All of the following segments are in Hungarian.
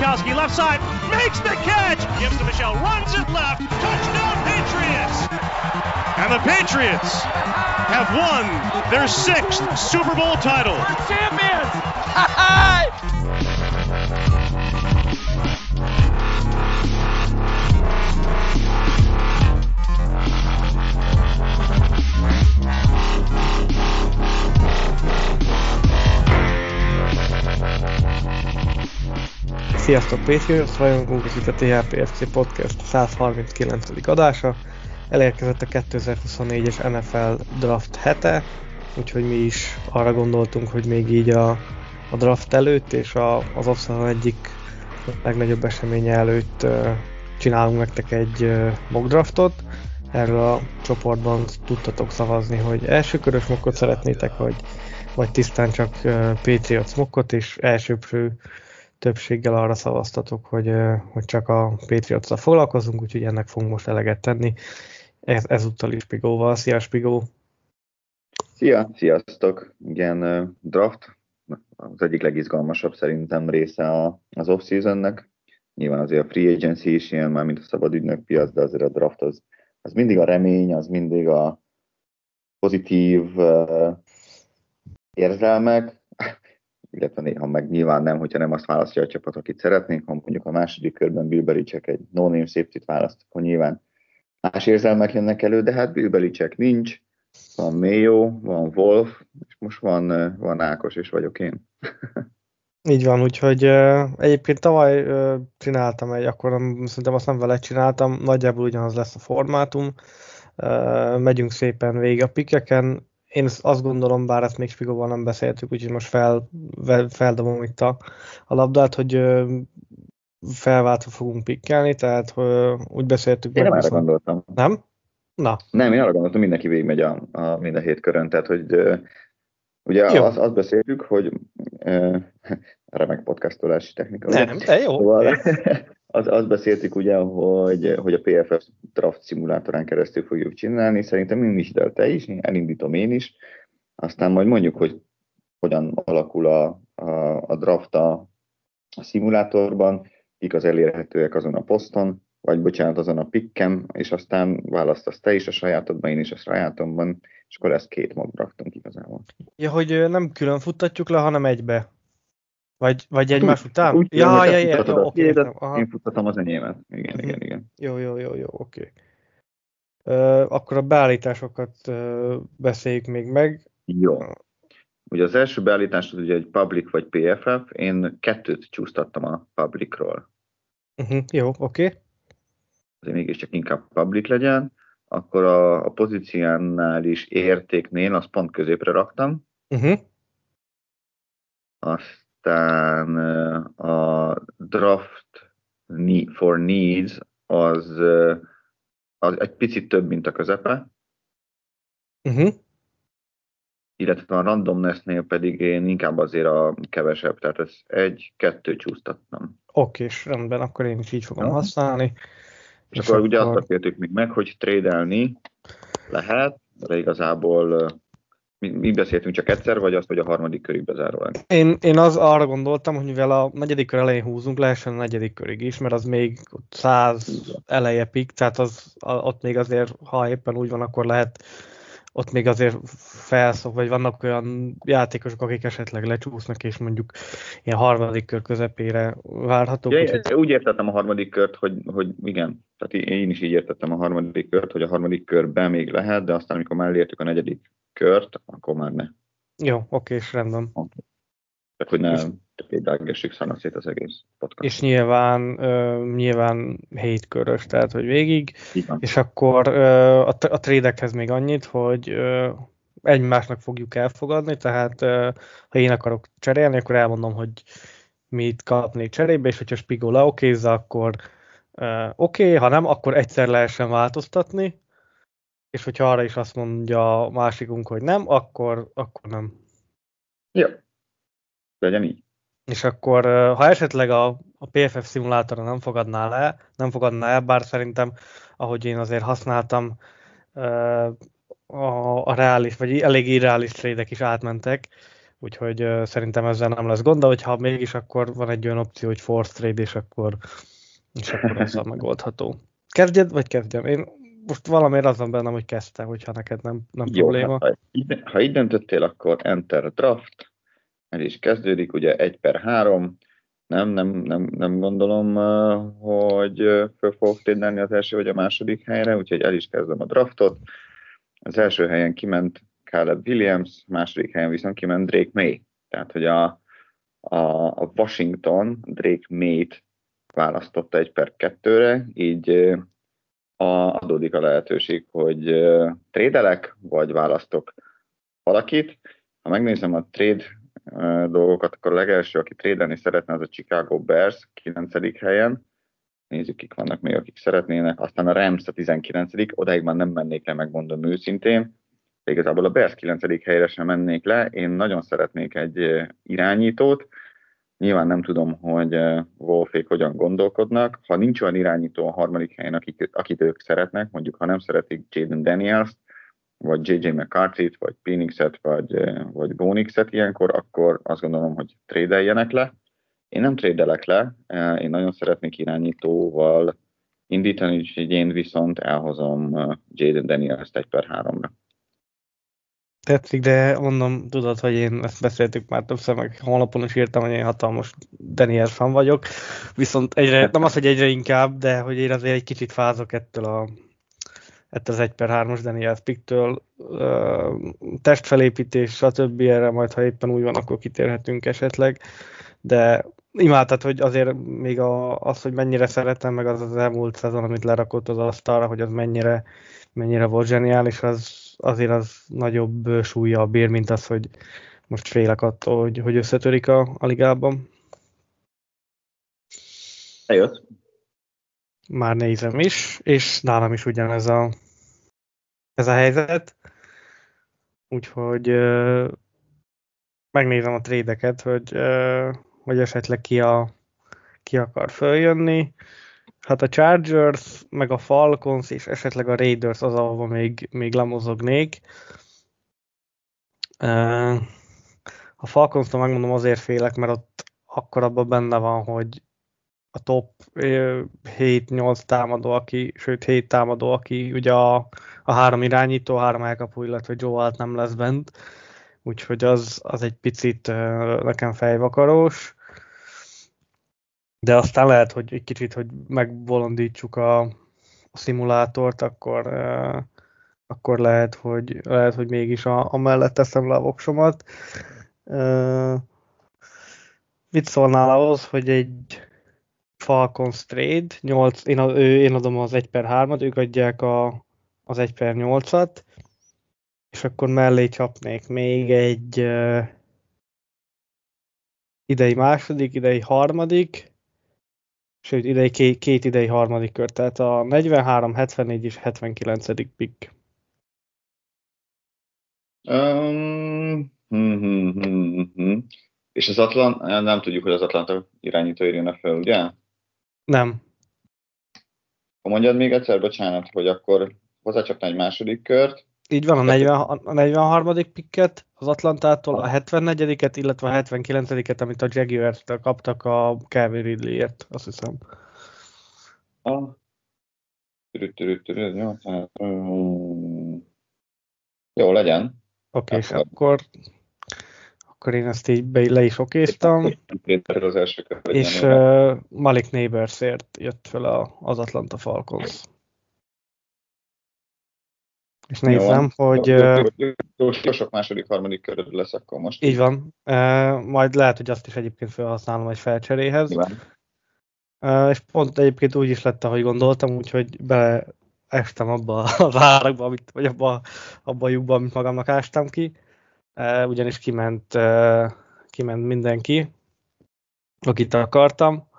Gronkowski left side, makes the catch, gives to Michel, runs it left, touchdown Patriots! And the Patriots have won their 6th Super Bowl title. We're champions! Sziasztok, Patriots rajongók, ez itt a THPFC Podcast 139. adása. Elérkezett a 2024-es NFL Draft hete, úgyhogy mi is arra gondoltunk, hogy még így a draft előtt és az off-season egyik legnagyobb eseménye előtt csinálunk nektek egy mock draftot. Erről a csoportban tudtatok szavazni, hogy elsőkörös mockot szeretnétek, vagy tisztán csak Patriots mockot, és elsőprő többséggel arra szavaztatok, hogy csak a Patriots-ra foglalkozunk, úgyhogy ennek fogunk most eleget tenni. Ezúttal is Spigóval. Szia, Spigó! Sziasztok! Igen, draft az egyik legizgalmasabb szerintem része az off-seasonnek. Nyilván azért a free agency is ilyen, már mint a szabad ügynök piac, de azért a draft az mindig a remény, az mindig a pozitív érzelmek, illetve néha meg nyilván nem, hogyha nem azt választja a csapat, akit szeretnénk, ha mondjuk a második körben Bill Belichick egy no-name safety-t választ, akkor nyilván más érzelmek jönnek elő, de hát Bill Belichick nincs, van Mayo, van Wolf, és most van Ákos, és vagyok én. Így van, úgyhogy egyébként tavaly csináltam akkor szerintem azt nem vele csináltam, nagyjából ugyanaz lesz a formátum, megyünk szépen végig a pickeken. Én azt gondolom, bár ezt még Spigóval nem beszéltük, úgyhogy most feldobom itt a labdát, hogy felváltva fogunk pikkelni, tehát úgy beszéltük. Én nem arra gondoltam. Nem? Na. Nem, én arra gondoltam, mindenki végigmegy mind a 7 körön, tehát hogy ugye azt beszéltük, hogy remek podcastolási technika. Nem, de jó. Szóval, azt beszéltük ugye, hogy a PFF draft szimulátorán keresztül fogjuk csinálni, szerintem is, de te is, elindítom én is, aztán majd mondjuk, hogy hogyan alakul a draft a szimulátorban, kik az elérhetőek azon a poszton, vagy bocsánat, azon a picken, és aztán választasz te is a sajátodban, én is a sajátomban, és akkor lesz 2 mock draftunk igazából. Ja, hogy nem külön futtatjuk le, hanem egybe. Vagy egymás után? Oké. Én futtatom az enyémet. Igen. Jó, oké. Akkor a beállításokat beszéljük még meg. Jó. Ugye az első beállítás az ugye egy public vagy PFF, én 2 csúsztattam a publicról. Jó, oké. Azért mégiscsak inkább public legyen. Akkor a pozíciánál értéknél azt pont középre raktam. Aztán a draft for needs az egy picit több, mint a közepe. Illetve a randomnessnél pedig én inkább azért a kevesebb, tehát ez 1-2 csúsztattam. Oké, és rendben, akkor én is így fogom használni. És akkor ugye azt beszéltük még meg, hogy trade-elni lehet, de igazából mi beszéltünk csak egyszer, vagy azt, hogy a harmadik körig bezárul? Én arra gondoltam, hogy mivel a negyedik kör elején húzunk, lehessen a negyedik körig is, mert az még 100 eleje pick, tehát ott még azért, ha éppen úgy van, akkor lehet ott még azért vagy vannak olyan játékosok, akik esetleg lecsúsznak, és mondjuk ilyen harmadik kör közepére várhatók. Ja, úgy értettem a harmadik kört, hogy igen, tehát én is így értettem a harmadik kört, hogy a harmadik körben még lehet, de aztán, amikor már elértük a negyedik kört, akkor már ne. Jó, oké, és rendben. Tehát, hogy ne pédágessük szét az egész podcast. És nyilván 7 körös, tehát, hogy végig. Igen. És akkor a trade-ekhez még annyit, hogy egymásnak fogjuk elfogadni, tehát ha én akarok cserélni, akkor elmondom, hogy mit kapnék cserébe, és hogyha Spigó leokézza, akkor oké, ha nem, akkor egyszer lehessen változtatni, és hogyha arra is azt mondja a másikunk, hogy nem, akkor nem. Jó, legyen így. És akkor, ha esetleg a PFF szimulátora nem fogadná el, bár szerintem, ahogy én azért használtam, a reális, vagy elég irreális trade-ek is átmentek, úgyhogy szerintem ezzel nem lesz gond, de hogyha mégis, akkor van egy olyan opció, hogy force trade, és akkor azzal megoldható. Kezdjed, vagy kezdjem? Én most valamiért azon bennem, hogy kezdte, hogyha neked nem Jó, probléma. Hát, ha így döntöttél, akkor enter draft, el is kezdődik, ugye 1/3, nem gondolom, hogy föl fogok térdelni az első vagy a második helyre, úgyhogy el is kezdem a draftot. Az első helyen kiment Caleb Williams, második helyen viszont kiment Drake May. Tehát, hogy a Washington Drake May-t választotta 1/2-re, így adódik a lehetőség, hogy trédelek, vagy választok valakit. Ha megnézem a trade dolgokat, akkor a legelső, aki trédelni szeretne, az a Chicago Bears 9. helyen. Nézzük, kik vannak még, akik szeretnének. Aztán a Rams a 19. Odáig már nem mennék le, megmondom őszintén. De igazából a Bears 9. helyre sem mennék le. Én nagyon szeretnék egy irányítót. Nyilván nem tudom, hogy Wolfék hogyan gondolkodnak. Ha nincs olyan irányító a 3. helyen, akit ők szeretnek, mondjuk ha nem szeretik Jaden Daniels, vagy JJ McCarthy-t, vagy Penixet, vagy Bonixet ilyenkor, akkor azt gondolom, hogy trédeljenek le. Én nem trédelek le, én nagyon szeretnék irányítóval indítani, úgyhogy én viszont elhozom Jaden Daniels-t 1/3-ra. Tetszik, de mondom, tudod, hogy én ezt beszéltük már többször, meg honlapon is írtam, hogy én hatalmas Daniels fan vagyok, viszont nem az, hogy egyre inkább, de hogy én azért egy kicsit fázok ettől az 1/3-as Daniels picktől, testfelépítés, stb. Erre majd, ha éppen úgy van, akkor kitérhetünk esetleg, de imádtad, hogy azért még az, hogy mennyire szeretem, meg az elmúlt szezon, amit lerakott az asztalra, hogy az mennyire volt zseniális, azért az nagyobb súlya bír, mint az, hogy most félek attól, hogy összetörik a ligában. Eljött. Már nézem is, és nálam is ugyanez ez a helyzet. Úgyhogy megnézem a trédeket, hogy esetleg ki akar följönni. Hát a Chargers, meg a Falcons és esetleg a Raiders az, ahova még lemozognék. A Falcons-tól megmondom, azért félek, mert ott akkor abban benne van, hogy a top 7-8 támadó, sőt 7 támadó, aki ugye a 3 irányító, 3 elkapó, illetve Joe Alt nem lesz bent. Úgyhogy az egy picit nekem fejvakarós. De aztán lehet, hogy egy kicsit, hogy megbolondítsuk a szimulátort, akkor lehet, hogy mégis amellett teszem le a voksomat. Mit szólnál ahhoz, hogy egy Falcons trade, én adom az 1/3-at, ők adják az 1/8-at, és akkor mellé csapnék még egy idei második, idei harmadik, sőt, két idei harmadik kör, tehát a 43, 74 és 79. pick. És az nem tudjuk, hogy az Atlanta irányító írjon fel, ugye? Nem. Mondjad még egyszer, bocsánat, hogy akkor hozzácsapna egy második kört. Így van, a 43. picket az Atlantától, a 74-et, illetve a 79-et, amit a Jaguars-től kaptak a Calvin Ridley-ért, azt hiszem. Jó, legyen. Oké, és akkor én ezt így le is okéztam. És Malik Neighborsért jött fel az Atlanta Falcons. És nézem, hogy... Jó sok második, harmadik köröd lesz akkor most. Így van. Majd lehet, hogy azt is egyébként felhasználom egy felcseréhez. És pont egyébként úgy is lett, ahogy gondoltam, úgyhogy beleestem abba az árakba, vagy abba a lyukba, amit magamnak ástam ki. Ugyanis kiment mindenki, akit akartam.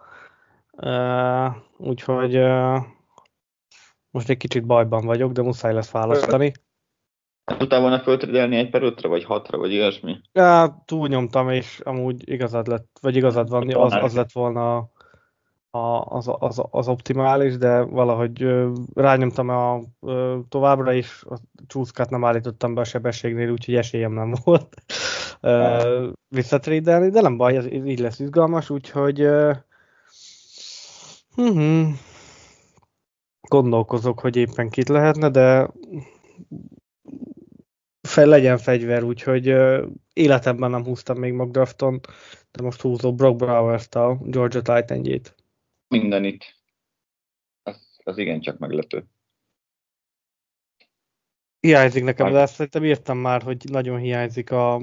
Úgyhogy most egy kicsit bajban vagyok, de muszáj lesz választani. Tudtál volna föltrédelni 1/5-re, vagy 6-ra, vagy ilyesmi? Túlnyomtam, és amúgy igazad van, az lett volna az optimális, de valahogy rányomtam továbbra is, a csúszkát nem állítottam be a sebességnél, úgyhogy esélyem nem volt. visszatrédelni, de nem baj, ez így lesz izgalmas, úgyhogy gondolkozok, hogy éppen kit lehetne, de legyen fegyver, úgyhogy életemben nem húztam még mock drafton, de most húzom Brock Bowers-t, a Georgia Titanjét. Mindenit. Az igencsak meglepő. Hiányzik nekem, de szerintem írtam már, hogy nagyon hiányzik a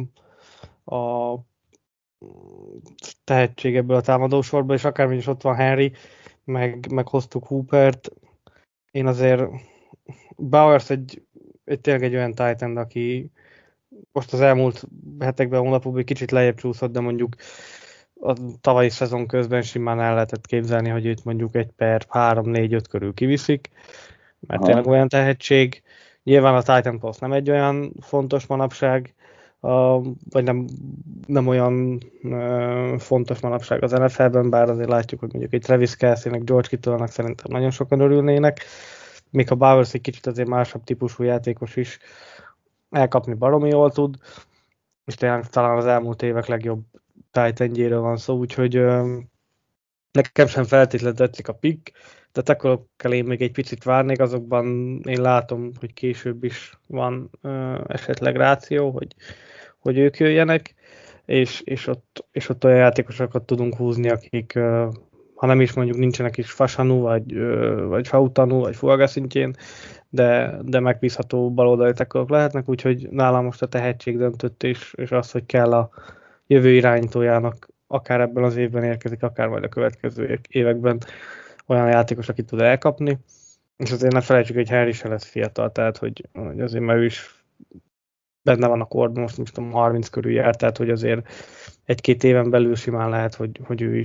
tehetség ebből a támadósorból, és akármilyen is ott van Henry, meg hoztuk Hoopert. Én azért Bowers tényleg egy olyan Titan, aki most az elmúlt hetekben, hónapokban kicsit lejjebb csúszott, de mondjuk a tavalyi szezon közben simán el lehetett képzelni, hogy őt mondjuk 1/3-4-5 körül kiviszik, mert tényleg olyan tehetség. Nyilván a Titan Post nem egy olyan fontos manapság, vagy nem olyan fontos manapság az NFL-ben, bár azért látjuk, hogy mondjuk egy Travis Kelce-nek, George Kittle-nak szerintem nagyon sokan örülnének, még ha Bowers egy kicsit azért másabb típusú játékos is, elkapni baromi jól tud, és tényleg talán az elmúlt évek legjobb Titanjéről van szó, úgyhogy nekem sem feltétlenül tetszik a pick, de tackle-okkel én még egy picit várnék, azokban én látom, hogy később is van esetleg ráció, hogy ők jöjjenek, és ott olyan játékosokat tudunk húzni, akik ha nem is mondjuk nincsenek is Fasanu, vagy Fautanu, vagy Fuaga szintjén, de megbízható baloldali tackle-ok lehetnek, úgyhogy nálam most a tehetség döntött, és az, hogy kell a jövő irányítójának, akár ebben az évben érkezik, akár majd a következő években olyan játékos, aki tud elkapni, és azért ne felejtsük, hogy Henry se lesz fiatal, tehát hogy azért már ő is benne van a korban, most nem tudom, 30 körül jár, tehát hogy azért 1-2 éven belül simán lehet, hogy ő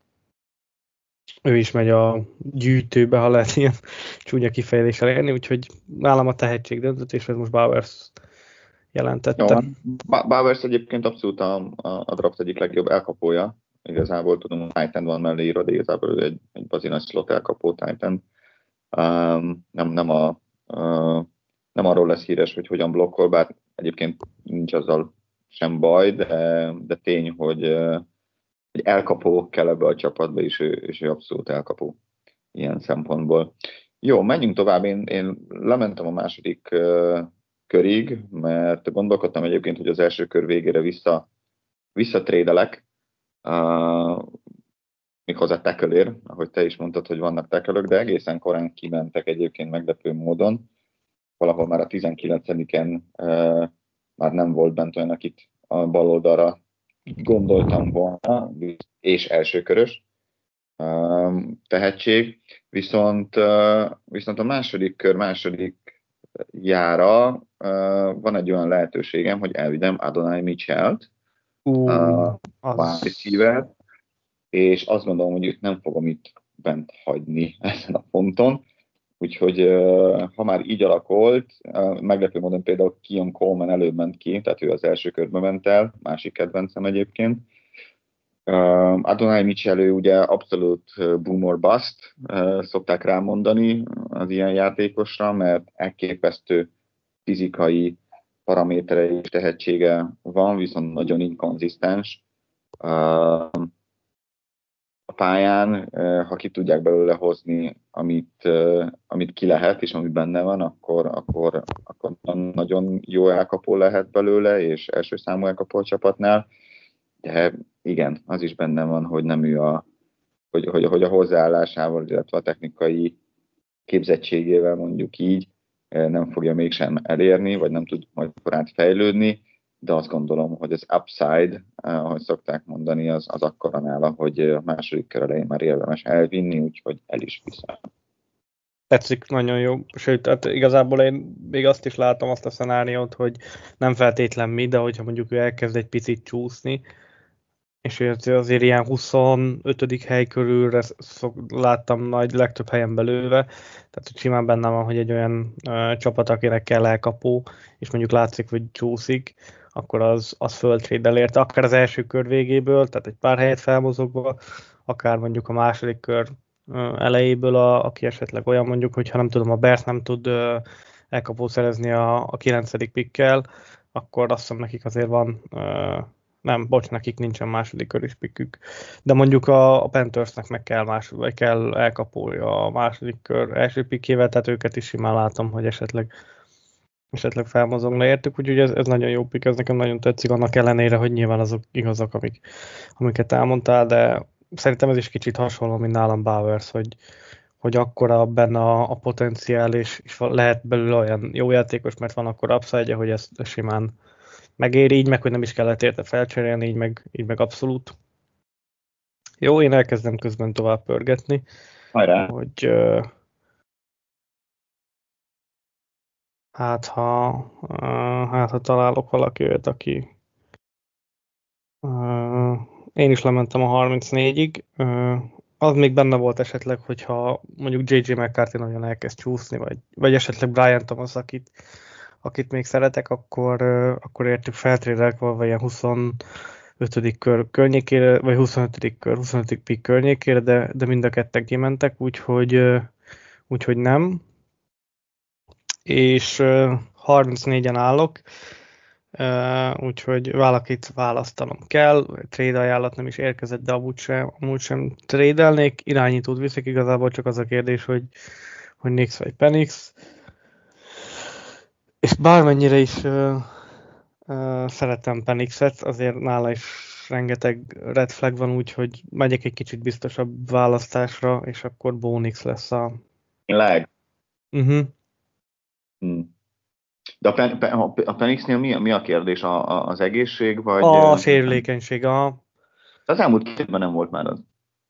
is megy a gyűjtőbe, ha lehet ilyen csúnya kifejezéssel élni, úgyhogy nálam a tehetség döntött, és ez most Bowers jelentette. Bowers egyébként abszolút a draft egyik legjobb elkapója. Igazából tudom, hogy Titan van mellé írva, de igazából egy bazinas slot elkapó Titan. Nem arról lesz híres, hogy hogyan blokkol, bár egyébként nincs azzal sem baj, de tény, hogy elkapó kell ebbe a csapatba, és ő abszolút elkapó ilyen szempontból. Jó, menjünk tovább. Én lementem a második körig, mert gondolkodtam egyébként, hogy az első kör végére visszatrédelek, méghozzá tackle-ér, ahogy te is mondtad, hogy vannak tackle-ök, de egészen korán kimentek egyébként meglepő módon. Valahol már a 19-en már nem volt bent olyan, akit a bal oldalra gondoltam volna, és elsőkörös tehetség. Viszont a második kör második jára van egy olyan lehetőségem, hogy elvigyem Adonai Mitchell-t, a receiver, és azt gondolom, hogy őt nem fogom itt bent hagyni ezen a ponton. Úgyhogy ha már így alakult, meglepő módon például Keon Coleman előbb ment ki, tehát ő az első körbe ment el, másik kedvencem egyébként. Adonai Mitchell, ő ugye abszolút boom or bust, szokták rámondani az ilyen játékosra, mert elképesztő fizikai paraméterei és tehetsége van, viszont nagyon inkonzisztens. A pályán, ha ki tudják belőle hozni, amit ki lehet, és ami benne van, akkor nagyon jó elkapó lehet belőle, és első számú elkapó a csapatnál. De igen, az is benne van, hogy nem ő hogy a hozzáállásával, illetve a technikai képzettségével mondjuk így nem fogja mégsem elérni, vagy nem tud majd korán fejlődni, de azt gondolom, hogy az upside, ahogy szokták mondani, az akkora nála, hogy a második kör elején már érdemes elvinni, úgyhogy el is viszem. Tetszik, nagyon jó. Sőt, hát igazából én még azt is látom, azt a szenáriót, hogy nem feltétlen mi, de hogyha mondjuk ő elkezd egy picit csúszni, és azért ilyen 25. hely körülre láttam legtöbb helyen belőle, tehát hogy simán benne van, hogy egy olyan csapat, akinek kell elkapó, és mondjuk látszik, hogy csúszik, akkor az föltréddel érte, akár az első kör végéből, tehát egy pár helyet felmozogva, akár mondjuk a második kör elejéből, aki esetleg olyan mondjuk, hogyha nem tudom, a Bears nem tud elkapót szerezni a 9. pickkel, akkor azt hiszem nekik azért van, nem, bocs, nekik nincsen második körös pickük, de mondjuk a Panthersnek meg vagy kell elkapolja a második kör első pickjével, tehát őket is simán látom, hogy esetleg felmozogna értük, úgyhogy ez nagyon jó pick, ez nekem nagyon tetszik, annak ellenére, hogy nyilván azok igazak, amiket elmondtál, de szerintem ez is kicsit hasonló, mint nálam Bowers, hogy akkora benne a potenciál, és lehet belőle olyan jó játékos, mert van akkor upside, hogy ezt simán megéri, így meg, hogy nem is kellett érte felcserélni, így meg abszolút. Jó, én elkezdem közben tovább pörgetni, hogy hát ha találok valaki olyat, aki én is lementem a 34-ig, az még benne volt esetleg, hogyha mondjuk J.J. McCarthy nagyon elkezd csúszni, vagy esetleg Brian Thomas, akit még szeretek, akkor értük feltrédelek valami ilyen 25. kör környékére, vagy 25. pick környékére, de mind a ketten kimentek, úgyhogy nem. És 34-en állok, úgyhogy valakit választanom kell, trade ajánlat nem is érkezett, de amúgy sem trade-elnék, irányítót viszek, igazából csak az a kérdés, hogy Nix vagy Penix, és bármennyire is szeretem Penixet, azért nála is rengeteg red flag van, úgyhogy megyek egy kicsit biztosabb választásra, és akkor Bo Nix lesz a... Tényleg? Uh-huh. De a Penixnél mi a kérdés? Az egészség? Vagy a sérülékenység. Az elmúlt 2 évben nem volt már az.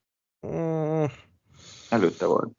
Előtte volt.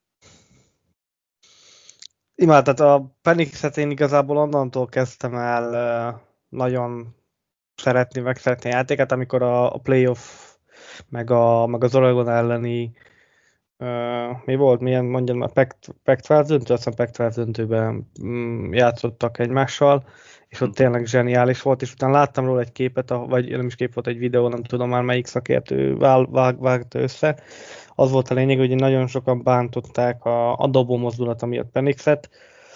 Tehát a Penixet én igazából onnantól kezdtem el nagyon szeretni a játékát, amikor a playoff, meg az Oregon elleni mi volt, milyen mondjam, a Pac-12 döntő, aztán Pac-12 döntőben játszottak egymással, és ott tényleg zseniális volt, és utána láttam róla egy képet, vagy nem is kép volt, egy videó, nem tudom már melyik szakértő vágta össze. Az volt a lényeg, hogy nagyon sokan bántották a dobó mozdulata miatt Penixet,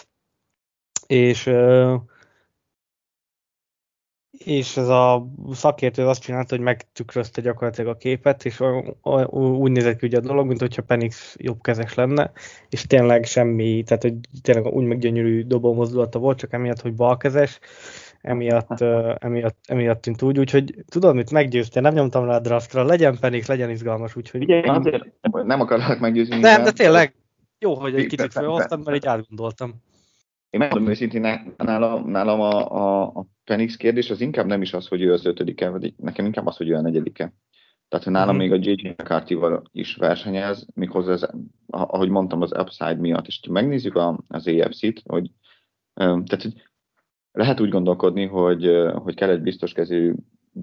és ez a szakértő azt csinálta, hogy megtükrözte gyakorlatilag a képet, és úgy nézett ki ugye a dolog, mint hogyha Penix jobbkezes lenne, és tényleg semmi, tehát hogy tényleg úgy meggyönyörű dobó mozdulata volt, csak emiatt, hogy balkezes, emiatt tűnt úgy, úgyhogy tudod mit, meggyőztél, nem nyomtam rá a draftra, legyen Penix, legyen izgalmas, úgyhogy... Igen, azért nem akarok meggyőzni. Nem, de tényleg jó, hogy egy kicsit felhoztam, mert így átgondoltam. Én megmondom őszintén, nálam a Penix kérdés az inkább nem is az, hogy ő az 5-e, vagy nekem inkább az, hogy ő a 4-e. Tehát, hogy nálam még a J.J. McCarthy-val is versenyez, méghozzá, ahogy mondtam, az upside miatt. És ha megnézzük az AFC-t, tehát, hogy lehet úgy gondolkodni, hogy kell egy biztos kezű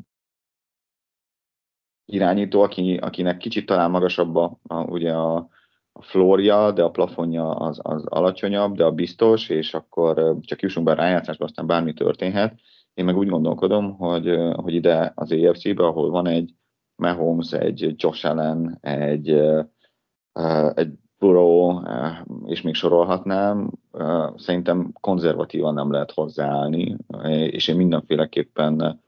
irányító, akinek kicsit talán magasabb ugye a floorja, de a plafonja az alacsonyabb, de a biztos, és akkor csak jussunk be a rájátszásba, aztán bármi történhet. Én meg úgy gondolkodom, hogy ide az AFC-be, ahol van egy Mahomes, egy Josh Allen, egy Burrow, és még sorolhatnám, szerintem konzervatívan nem lehet hozzáállni, és én mindenféleképpen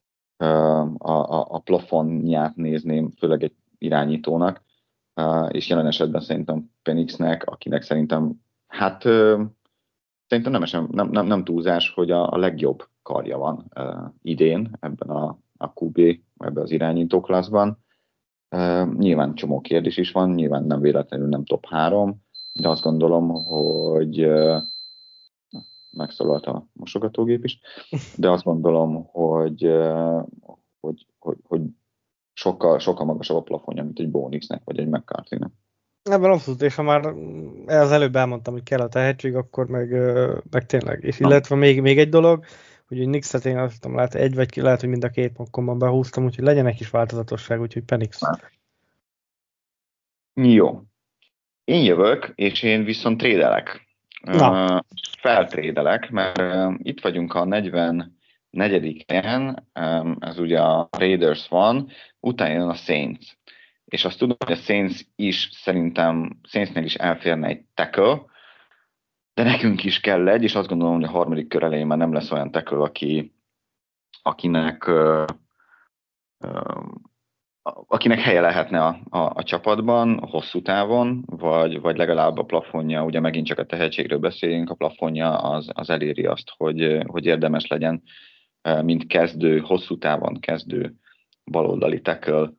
a plafonját nézném, főleg egy irányítónak, és jelen esetben szerintem Penixnek, akinek szerintem, szerintem nem túlzás, hogy a legjobb karja van idén ebben a QB, ebben az irányító klasszban. Nyilván csomó kérdés is van, nyilván nem véletlenül nem top 3, de azt gondolom, hogy megszólalt a mosogatógép is, de azt gondolom, hogy sokkal magasabb a plafonja, mint egy Bo Nixnek, vagy egy McCarthy-nek. Ebben abszolút, és ha már az előbb elmondtam, hogy kell a tehetség, akkor meg tényleg. És illetve még egy dolog, hogy Nixet én azt hiszem, lehet, hogy mind a 2 pokkomban behúztam, úgyhogy legyen egy kis változatosság, úgyhogy Penix. Jó. Én jövök, és én viszont trédelek. Feltrédelek, mert itt vagyunk a 44. helyen, ez ugye a Raiders van, utána jön a Saints. És azt tudom, hogy a Saints is szerintem, Saintsnél is elférne egy tackle, de nekünk is kell egy, és azt gondolom, hogy a harmadik kör elején már nem lesz olyan tackle, akinek helye lehetne a csapatban hosszú távon, vagy legalább a plafonja, ugye megint csak a tehetségről beszélünk, a plafonja az eléri azt, hogy érdemes legyen, mint kezdő, hosszú távon kezdő baloldali tackle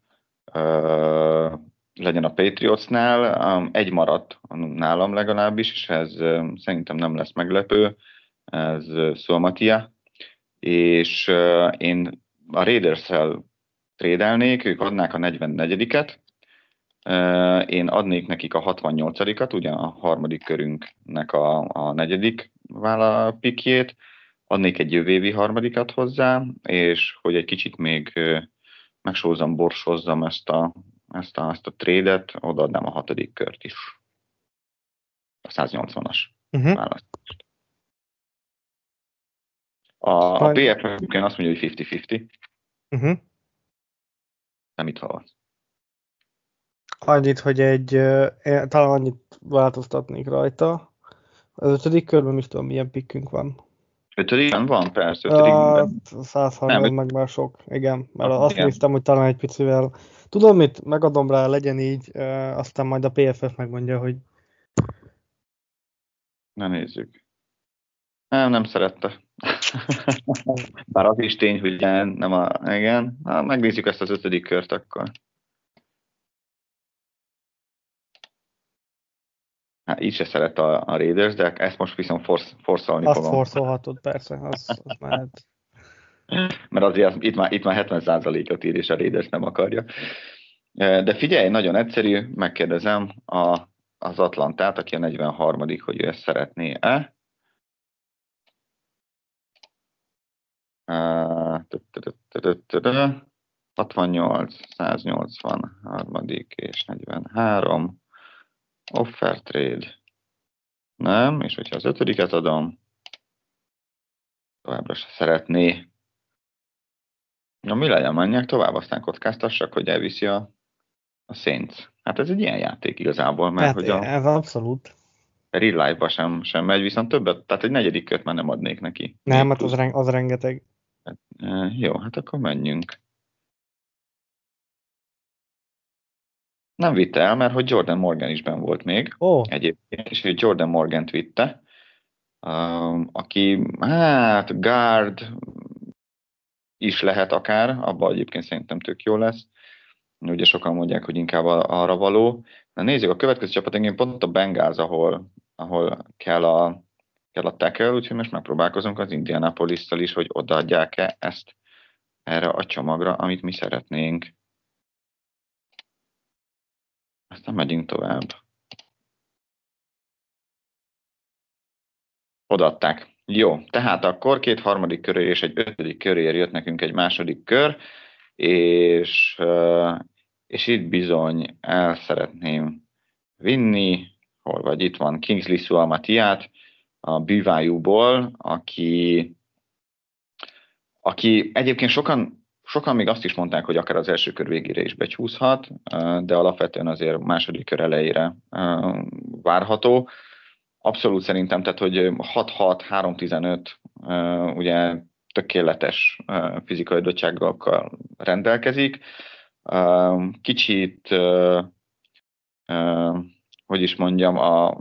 legyen a Patriotsnál. Egy maradt nálam legalábbis, és ez szerintem nem lesz meglepő, ez Szolmatia, és én a Raiders-szel trédelnék, ők adnák a 44-et, én adnék nekik a 68-at, ugye a harmadik körünknek a negyedik pikjét, adnék egy jövő évi harmadikat hozzá, és hogy egy kicsit még megsózzam, borsozzam ezt a trédet, odaadnám a 6. kört is. A 180-as választást. A PFF-ükön azt mondja, hogy 50-50. Nem itt hallgatsz. Annyit, hogy talán annyit változtatnék rajta. Az 5. körben is tudom, milyen pikkünk van. 5. van? Persze, 5. 130 meg már sok, igen. Mert azt néztem, hogy talán egy picivel. Tudom mit, megadom rá, legyen így, aztán majd a PFF megmondja, hogy... Na nézzük. Nem szerette. Bár az is tény, hogy igen. Megnézzük ezt az 5. kört akkor. Így se szeret a Raiders, de ezt most viszont forszolni fogom. Azt forszolhatod, persze, az mehet. Mert azért itt már 70%-ot ír, és a Raiders nem akarja. De figyelj, nagyon egyszerű, megkérdezem az Atlantát, aki a 43., hogy ő ezt szeretné-e. 68, 183. és 43. Offer trade. Nem, és hogyha az 5. adom, továbbra se szeretné. Na mi legyen, menjek tovább, aztán kockáztassak, hogy elviszi a Saints. Hát ez egy ilyen játék igazából, mert hát hogy ez abszolút. Real life-ba sem megy, viszont többet, tehát egy 4. kört már nem adnék neki. Nem, hát az rengeteg. Jó, hát akkor menjünk. Nem vitte el, mert hogy Jordan Morgan is benn volt még. Egyébként, és hogy Jordan Morgant vitte, aki hát guard is lehet akár, abban egyébként szerintem tök jó lesz. Ugye sokan mondják, hogy inkább arra való. Na nézzük, a következő csapat engem pont a Bengals, ahol kell a tackle, úgyhogy most megpróbálkozunk az Indianapolis-szal is, hogy odaadják-e ezt erre a csomagra, amit mi szeretnénk. Aztán megyünk tovább. Odaadták. Jó, tehát akkor 2 harmadik köré és egy 5. köréért jött nekünk egy 2. kör, és itt bizony el szeretném vinni, hol vagy itt van, Kingsley Suamatiát a BYU-ból, aki egyébként sokan még azt is mondták, hogy akár az első kör végére is becsúszhat, de alapvetően azért 2. kör elejére várható. Abszolút szerintem, tehát hogy 6-6, 3-15, ugye tökéletes fizikai adottságokkal rendelkezik. Kicsit, hogy is mondjam,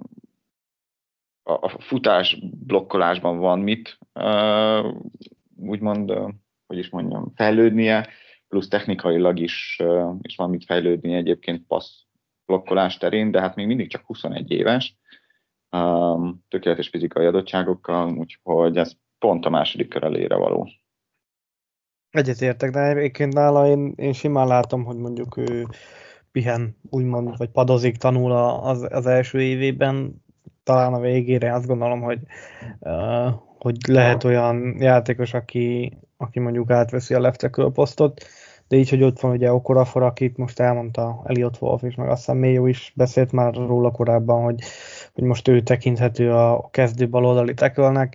a futás blokkolásban van mit, úgymond, hogy is mondjam, fejlődnie, plusz technikailag is van mit fejlődnie egyébként passz blokkolás terén, de hát még mindig csak 21 éves, tökéletes fizikai adottságokkal, úgyhogy ez pont a 2. kör elére való. Egyetértek, de egyébként nála én simán látom, hogy mondjuk ő pihen, úgymond, vagy padozik, tanul az első évében, talán a végére azt gondolom, hogy lehet olyan játékos, aki mondjuk átveszi a left tackle posztot, de így, hogy ott van ugye Okorafor, akit most elmondta Elliot Wolf is, meg azt hiszem Mayo is beszélt már róla korábban, hogy most ő tekinthető a kezdő baloldali tackle-nek,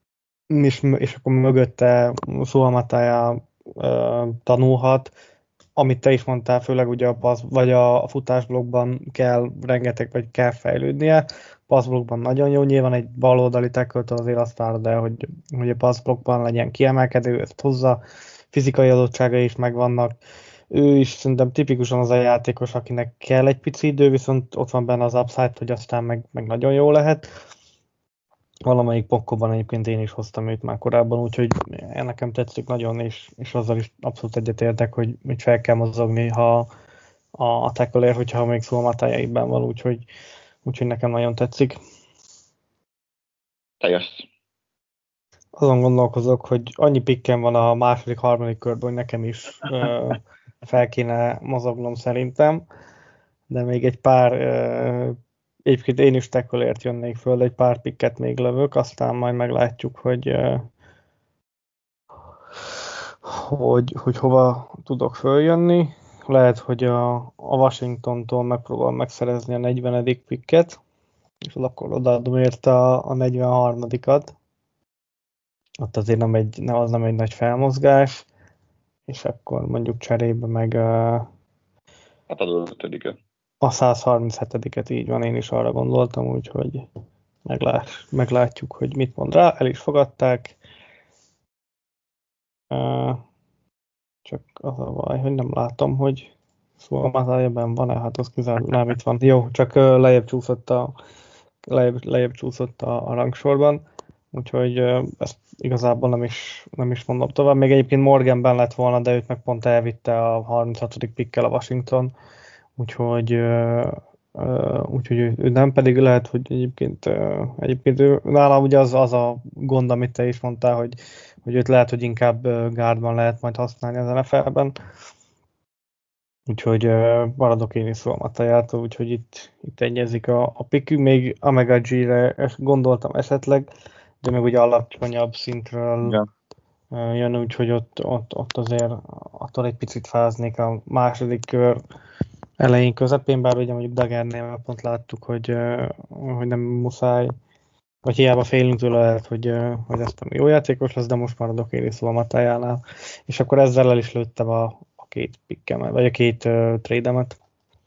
és akkor mögötte Suamataia tanulhat, amit te is mondtál, főleg ugye a passz, vagy a futásblokkban kell rengeteg, vagy kell fejlődnie. Passzblokkban nagyon jó, nyilván egy baloldali tackle-től azért azt várod el, hogy a passzblokkban legyen kiemelkedő, ezt hozza, fizikai adottságai is megvannak. Ő is szerintem tipikusan az a játékos, akinek kell egy pici idő, viszont ott van benne az upside, hogy aztán meg nagyon jó lehet. Valamelyik pokkóban egyébként én is hoztam őt már korábban, úgyhogy nekem tetszik nagyon, és azzal is abszolút egyetértek, hogy fel kell mozogni, ha a tackle-ér, hogyha még szólmatájaiben van, úgyhogy nekem nagyon tetszik. Teljes. Azon gondolkozok, hogy annyi pikkem van a második, harmadik körben, hogy nekem is fel kéne mozognom szerintem, de még egy pár, egyébként én is tackle-ért jönnék föl, de egy pár pikket még lövök, aztán majd meglátjuk, hogy hova tudok följönni. Lehet, hogy a Washingtontól megpróbálom megszerezni a 40. pikket, és akkor odaadom érte a 43-at. Ott azért az nem egy nagy felmozgás, és akkor mondjuk cserébe meg Hát az 5-et. A 137-et, így van, én is arra gondoltam, úgyhogy meglátjuk, hogy mit mond rá. El is fogadták. Csak az a baj, hogy nem látom, hogy szóval van-e, hát az közel nem itt van. Jó, csak lejjebb csúszott a rangsorban, úgyhogy ezt igazából nem is mondom tovább. Még egyébként Morganben lett volna, de őt meg pont elvitte a 36. pikkel a Washington, úgyhogy ő nem, pedig lehet, hogy egyébként ő, nála ugye az a gond, amit te is mondtál, hogy őt lehet, hogy inkább guardban lehet majd használni az NFL-ben. Úgyhogy maradok én is Szolmatajától, úgyhogy itt egyezik a pickünk. Még Omega G-re gondoltam esetleg, de még ugye alacsonyabb szintről jön, úgyhogy ott azért attól egy picit fáznék a második kör elején közepén, bár ugye mondjuk Daggernél pont láttuk, hogy nem muszáj, vagy hiába félünk tőle, lehet, hogy aztán jó játékos lesz, de most maradok én is Szolmatajánál. És akkor ezzel el is lőttem a két pikkemet, vagy a két trade-emet.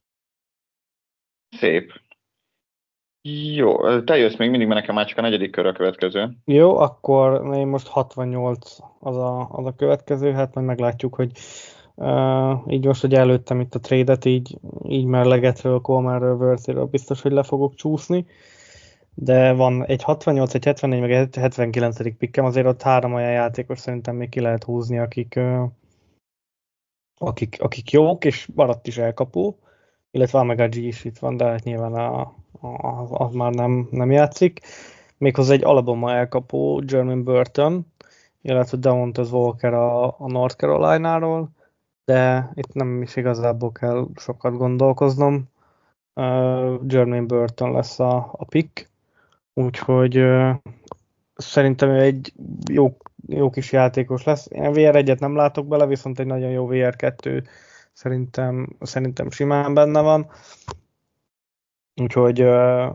Szép. Jó, te jössz még mindig, mert nekem már csak a 4. kör a következő. Jó, akkor én most 68 az a következő, hát majd meglátjuk, hogy így most, hogy előttem itt a trade-et, így Merlegetről, Colemanről, Worthyről biztos, hogy le fogok csúszni, de van egy 68, egy 74, meg egy 79. pikkem, azért ott 3 olyan játékos szerintem még ki lehet húzni, akik jók, és maradt is elkapó, illetve Omega G is itt van, de hát nyilván az már nem játszik. Méghozzá egy Alabama elkapó, Jermaine Burton, illetve Deontay Walker a North Carolina-ról, de itt nem is igazából kell sokat gondolkoznom. Jermaine Burton lesz a pick, úgyhogy szerintem ő egy jó kis játékos lesz. Én VR1-et nem látok bele, viszont egy nagyon jó VR2 szerintem simán benne van. Úgyhogy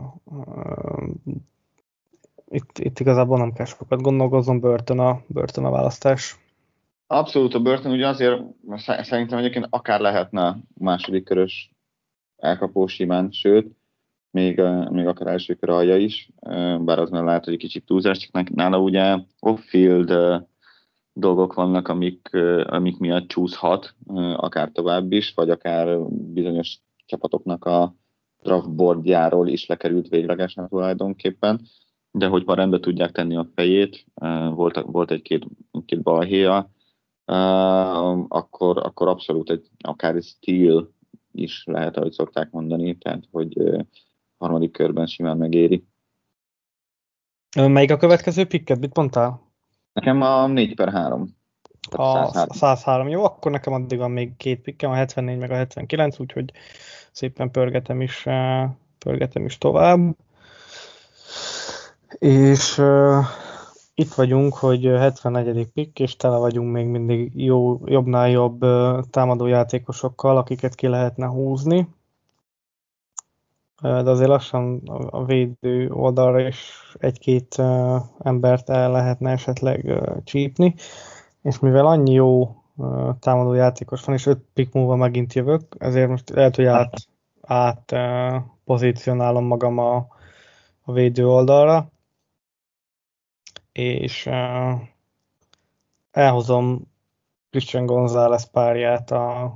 itt igazából nem kell sokat gondolkoznom, Burton a választás. Abszolút a Burton, ugye azért szerintem egyébként akár lehetne második körös elkapó simán, sőt, még akár első kör alja is, bár az már lehet, hogy egy kicsit túlzás, csak nála ugye off-field dolgok vannak, amik miatt csúszhat, akár tovább is, vagy akár bizonyos csapatoknak a draft boardjáról is lekerült véglegesen tulajdonképpen, de hogyha rendbe tudják tenni a fejét, volt egy-két balhéja, akkor abszolút akár egy steal is lehet, ahogy szokták mondani, tehát hogy harmadik körben simán megéri. Melyik a következő picket? Mit mondtál? Nekem a 4/3. A 103. Jó, akkor nekem addig van még 2 pikkem, a 74 meg a 79, úgyhogy szépen pörgetem is tovább. És itt vagyunk, hogy 74. pick, és tele vagyunk még mindig jobbnál jobb támadó játékosokkal, akiket ki lehetne húzni. De azért lassan a védő oldalra is egy-két embert el lehetne esetleg csípni. És mivel annyi jó támadó játékos van, és 5 pick múlva megint jövök, ezért most lehet, hogy át pozícionálom magam a védő oldalra, és elhozom Christian González párját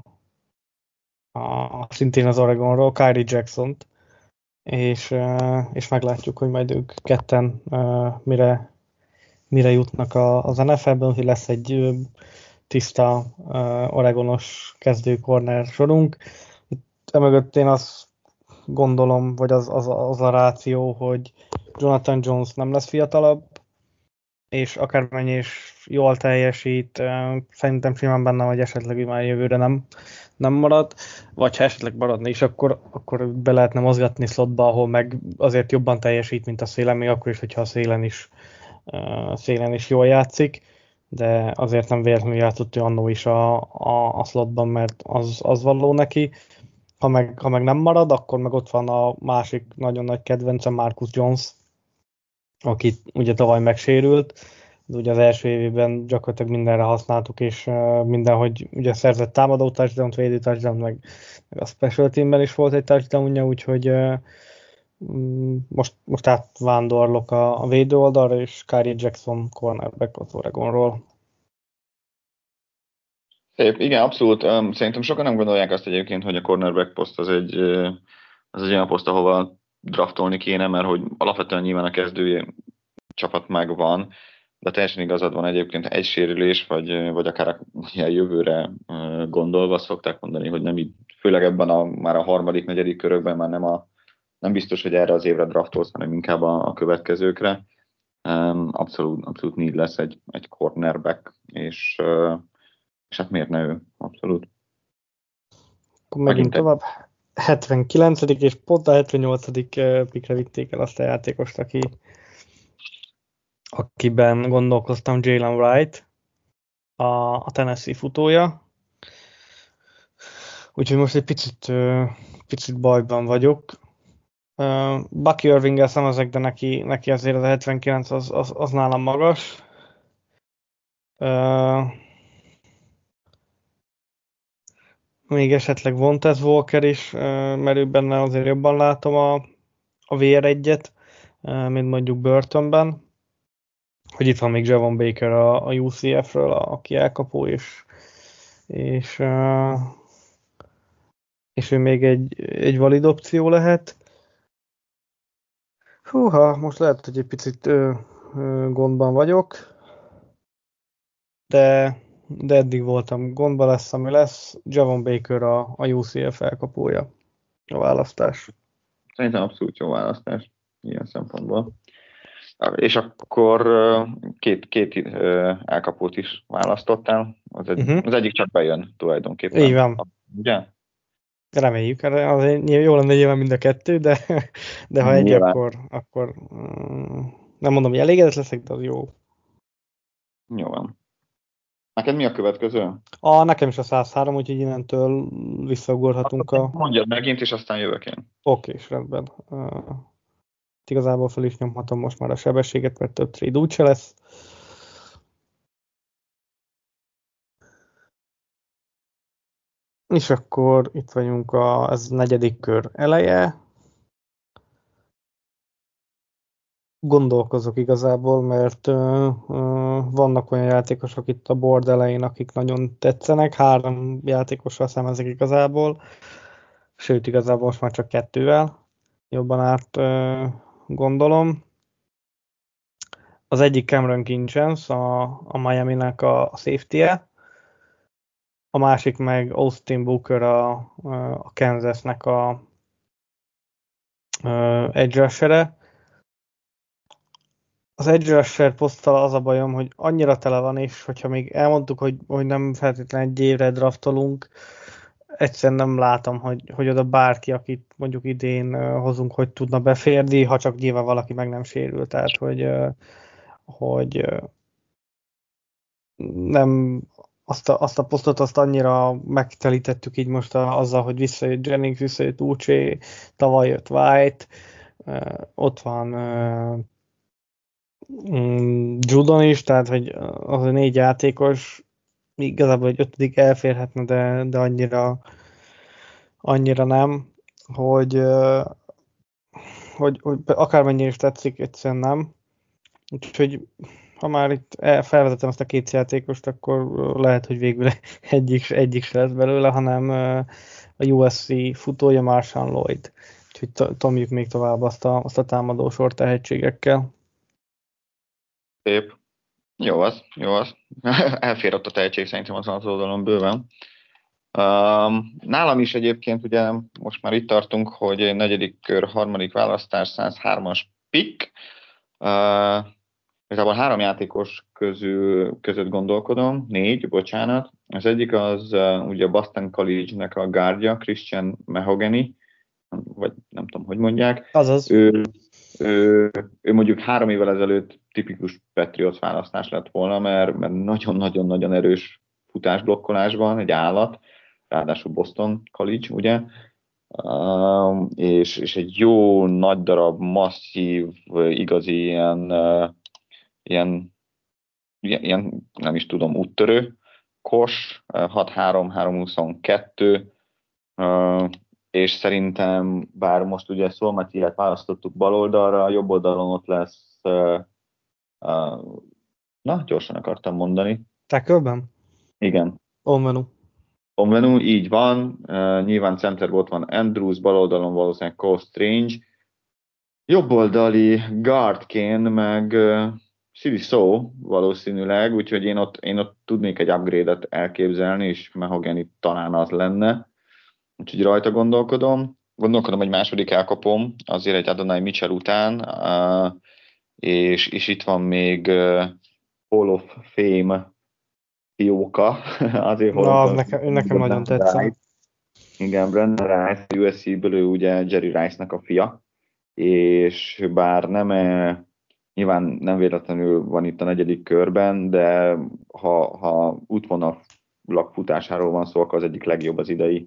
szintén az Oregonról, Kyrie Jackson-t, és meglátjuk, hogy majd ők ketten mire jutnak az NFL-ben, hogy lesz egy tiszta oregonos kezdő corner sorunk. Emögött én azt gondolom, vagy az a ráció, hogy Jonathan Jones nem lesz fiatalabb, és akármennyi is jól teljesít, szerintem simán benne, hogy esetleg már jövőre nem marad, vagy ha esetleg maradni is, akkor be lehetne mozgatni slotba, ahol meg azért jobban teljesít, mint a szélen, még akkor is, hogyha a szélen is jól játszik, de azért nem véletlenül játszott ő annó is a slotban, mert az való neki. Ha meg nem marad, akkor meg ott van a másik nagyon nagy kedvencem, Marcus Jones, akit ugye tavaly megsérült, de ugye az első évében gyakorlatilag mindenre használtuk, és mindenhogy ugye szerzett támadó touchdown-t, védő touchdown, meg a special teamben is volt egy touchdownja, úgyhogy most átvándorlok a védő oldalra, és Kyrie Jackson cornerback az Oregonról. Szép, igen, abszolút. Szerintem sokan nem gondolják azt egyébként, hogy a cornerback poszt az egy olyan poszt, ahova draftolni kéne, mert hogy alapvetően nyilván a kezdő csapat megvan, de teljesen igazad van egyébként, egy sérülés, vagy akár a jövőre gondolva azt szokták mondani, hogy nem így, főleg ebben már a harmadik, negyedik körökben már nem biztos, hogy erre az évre draftolsz, hanem inkább a következőkre. Abszolút need lesz egy cornerback, és hát miért ne ő? Abszolút. Akkor megint tovább. 79. és pont a 78. pikre vitték el azt a játékost, akiben gondolkoztam, Jalen Wright, a Tennessee futója. Úgyhogy most egy picit bajban vagyok. Bucky Irving-el szemezek, de neki azért az a 79 az nálam magas. Még esetleg Vontaze Walker is, mert ő benne azért jobban látom a VR1-et, mint mondjuk Burtonben. Hogy itt van még Javon Baker a UCF-ről, aki elkapó, és ő még egy valid opció lehet. Húha, most lehet, hogy egy picit gondban vagyok, de eddig voltam. Gondban lesz, ami lesz. Javon Baker a UCF elkapója a választás. Szerintem abszolút jó választás ilyen szempontból. És akkor két elkapót is választottál. Az egyik csak bejön tulajdonképpen. Így van. Ugye? Reméljük. Azért jó lenne nyilván mind a kettő, de ha egy, akkor nem mondom, hogy elégedett leszek, de az jó. Jó van. Neked mi a következő? Nekem is a 103, úgyhogy innentől visszaugorhatunk Mondjad megint, és aztán jövök én. Oké, és rendben. Igazából fel is nyomhatom most már a sebességet, mert több trade úgyse lesz. És akkor itt vagyunk ez negyedik kör eleje. Gondolkozok igazából, mert vannak olyan játékosok itt a board elején, akik nagyon tetszenek. 3 játékossal szemezek igazából. Sőt, igazából most már csak 2-vel. Jobban át gondolom. Az egyik Cameron Kinchens, a Miami-nek a safety-je. A másik meg Austin Booker, a Kansas-nek a edge rusher-e. Az edge rusher poszttal az a bajom, hogy annyira tele van, és hogyha még elmondtuk, hogy nem feltétlenül egy évre draftolunk, egyszerűen nem látom, hogy oda bárki, akit mondjuk idén hozunk, hogy tudna beférni, ha csak nyilván valaki meg nem sérül. Tehát, hogy nem azt a posztot azt annyira megtelítettük így most azzal, hogy visszajött Jennings, visszajött Uche, tavaly jött White, ott van Judon is, tehát hogy az a 4 játékos igazából egy 5. elférhetne, de annyira nem, hogy akármennyire is tetszik, egyszerűen nem. Úgyhogy ha már itt felvezetem ezt a 2 játékost, akkor lehet, hogy végül egyik se lesz belőle, hanem a USC futója Marshawn Lloyd. Úgyhogy tomjuk még tovább azt a támadó sor tehetségekkel. Szép. Jó az. Elfér ott a tehetség szerintem az oldalon bőven. Nálam is egyébként ugye most már itt tartunk, hogy 4. kör, 3. választás, 103-as pick. Igazából 3 játékos között gondolkodom, 4, bocsánat. Az egyik az ugye a Boston College-nek a guardja, Christian Mahogany, vagy nem tudom, hogy mondják. Azaz. Ő mondjuk 3 évvel ezelőtt tipikus Patriots választás lett volna, mert nagyon-nagyon-nagyon erős futásblokkolásban, egy állat, ráadásul Boston College, ugye, és egy jó, nagy darab, masszív, igazi ilyen nem is tudom, úttörő, kos, 6-3-3-22, és szerintem, bár most ugye Szolmatiát választottuk bal oldalra, jobb oldalon ott lesz, gyorsan akartam mondani. Tackle-ben? Igen. Onvenu, így van. Nyilván centerben ott van Andrews, bal oldalon valószínűleg Cole Strange. Jobb oldali guardként meg Siliso valószínűleg, úgyhogy én ott tudnék egy upgrade-et elképzelni, és Mahogany talán az lenne. Úgyhogy rajta gondolkodom egy második elkapom, azért egy Adonai Mitchell után, és itt van még Hall of Fame fióka, azért nekem nagyon tetszett. Igen, Brandon Rice, a USC-ből ő ugye Jerry Rice-nak a fia, és bár nyilván nem véletlenül van itt a 4. körben, de ha útvonalak futásáról van szó, akkor az egyik legjobb az idei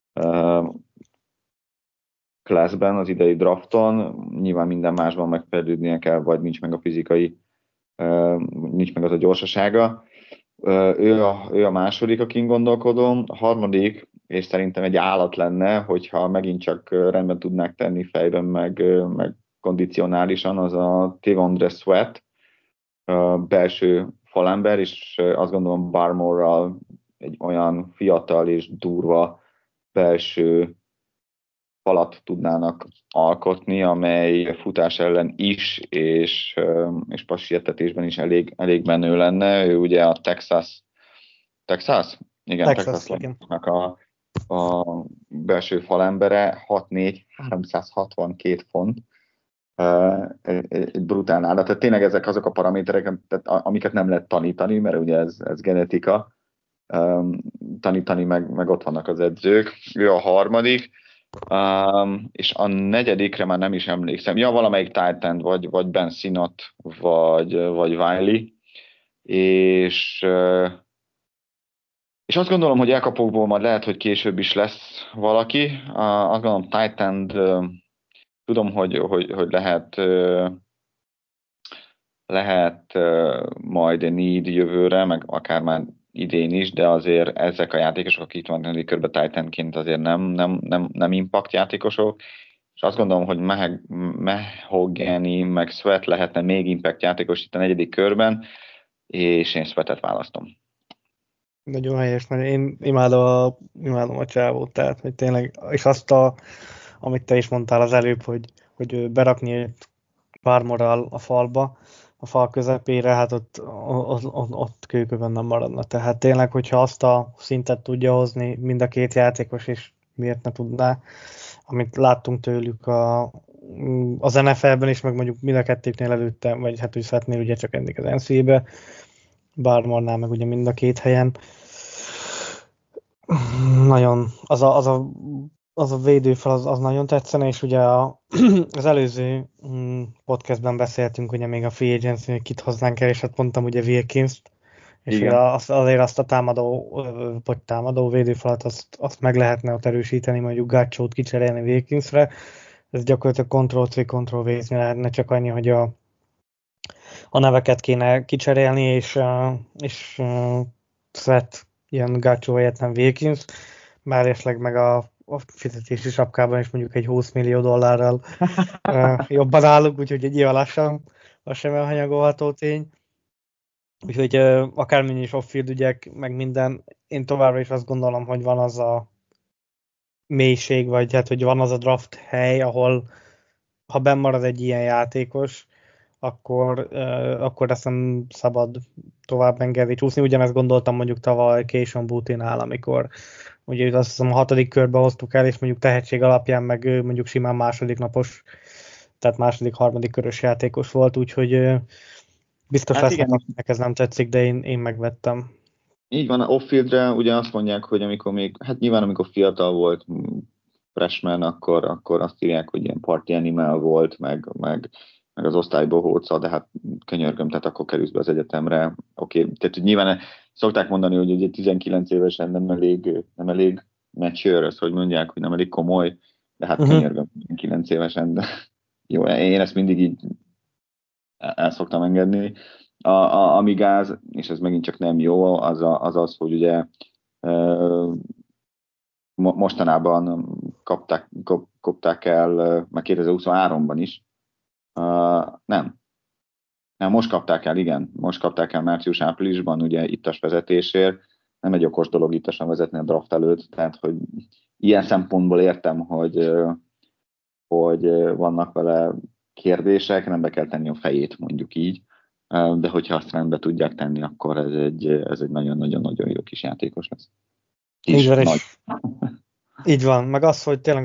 classben, az idei drafton. Nyilván minden másban megfejlődnie kell, vagy nincs meg a fizikai, nincs meg az a gyorsasága. Ő a második, akin gondolkodom. A harmadik, és szerintem egy állat lenne, hogyha megint csak rendben tudnák tenni fejben, meg kondicionálisan, az a T'Vondre Sweat, belső falember, és azt gondolom Barmore-ral egy olyan fiatal és durva belső falat tudnának alkotni, amely futás ellen is, és passietetésben is elég menő lenne. Ő ugye a Texas? Igen, Texasnak a belső falembere, 6'4", 362 font. Egy brutál állat. Tehát tényleg ezek azok a paraméterek, amiket nem lehet tanítani, mert ugye ez genetika. Tanítani, meg ott vannak az edzők. Ő a harmadik. És a negyedikre már nem is emlékszem. Ja, valamelyik tight end, vagy Ben Sinnott, vagy Wiley. És azt gondolom, hogy elkapókból majd lehet, hogy később is lesz valaki. Azt gondolom, tight end, tudom, hogy lehet majd need jövőre, meg akár már idén is, de azért ezek a játékosok, akik itt vannak körbe Titanként, azért nem impact játékosok, és azt gondolom, hogy Mahogany meg Sweat lehetne még impact játékos itt a 4. körben, és én Sweatet választom. Nagyon helyes, mert én imádom a csávót, tehát hogy tényleg, és amit te is mondtál az előbb, hogy berakni Barmore-ral a falba, a fal közepére, hát ott kőkövön nem maradna. Tehát tényleg, hogyha azt a szintet tudja hozni mind a 2 játékos, és miért ne tudná, amit láttunk tőlük az NFL-ben is, meg mondjuk mind a 2-nél előtte, vagy hát úgy Sweatnél ugye csak eddig az NCAA-be, Barmore-nál meg ugye mind a 2 helyen. Nagyon, az a védőfal az nagyon tetszene, és ugye az előző podcastben beszéltünk ugye még a free agency, hogy kit hoznánk el, és hát mondtam ugye Wilkins-t, és azért azt a támadó védőfalat azt meg lehetne ott erősíteni, mondjuk Gatchót kicserélni Wilkinsre. Ez gyakorlatilag Ctrl-C, Ctrl-V-zni lehetne, csak annyi, hogy a neveket kéne kicserélni, és Sweat, ilyen Gácsó helyett nem Wilkins, mellesleg meg a fizetési sapkában is mondjuk egy 20 millió dollárral jobban állunk, úgyhogy egy ilyen lassan, az sem elhanyagolható tény. Úgyhogy akármennyi is off-field ügyek, meg minden, én továbbra is azt gondolom, hogy van az a mélység, vagy hát, hogy van az a draft hely, ahol ha benn marad egy ilyen játékos, akkor ezt nem szabad tovább engedni csúszni. Ugyanezt gondoltam mondjuk tavaly Kayshon Boutte-nál, amikor ugye azt hiszem a 6. körbe hoztuk el, és mondjuk tehetség alapján meg mondjuk simán másodiknapos, tehát második-harmadik körös játékos volt, úgyhogy biztos Hát lesznek, akinek ez nem tetszik, de én megvettem. Így van, off-fieldre ugye azt mondják, hogy amikor még, hát nyilván amikor fiatal volt, freshman, akkor azt írják, hogy ilyen party animal volt, meg az osztályból hóca, de hát könyörgöm, tehát akkor kerülsz be az egyetemre. Oké, tehát nyilván szokták mondani, hogy ugye 19 évesen nem elég mature, ezt hogy mondják, hogy nem elég komoly, de hát könyörgöm 9 évesen, de jó, én ezt mindig így el szoktam engedni. Ami gáz, és ez megint csak nem jó, az, hogy ugye mostanában kopták el, meg 2023-ban is. Nem, most kapták el, igen. Most kapták el március-áprilisban, ugye ittas vezetésért. Nem egy okos dolog ittasan vezetni a draft előtt, tehát hogy ilyen szempontból értem, hogy vannak vele kérdések, rendbe kell tenni a fejét, mondjuk így, de hogyha azt rendbe tudják tenni, akkor ez egy nagyon-nagyon-nagyon jó kis játékos lesz. Így van, meg az, hogy tényleg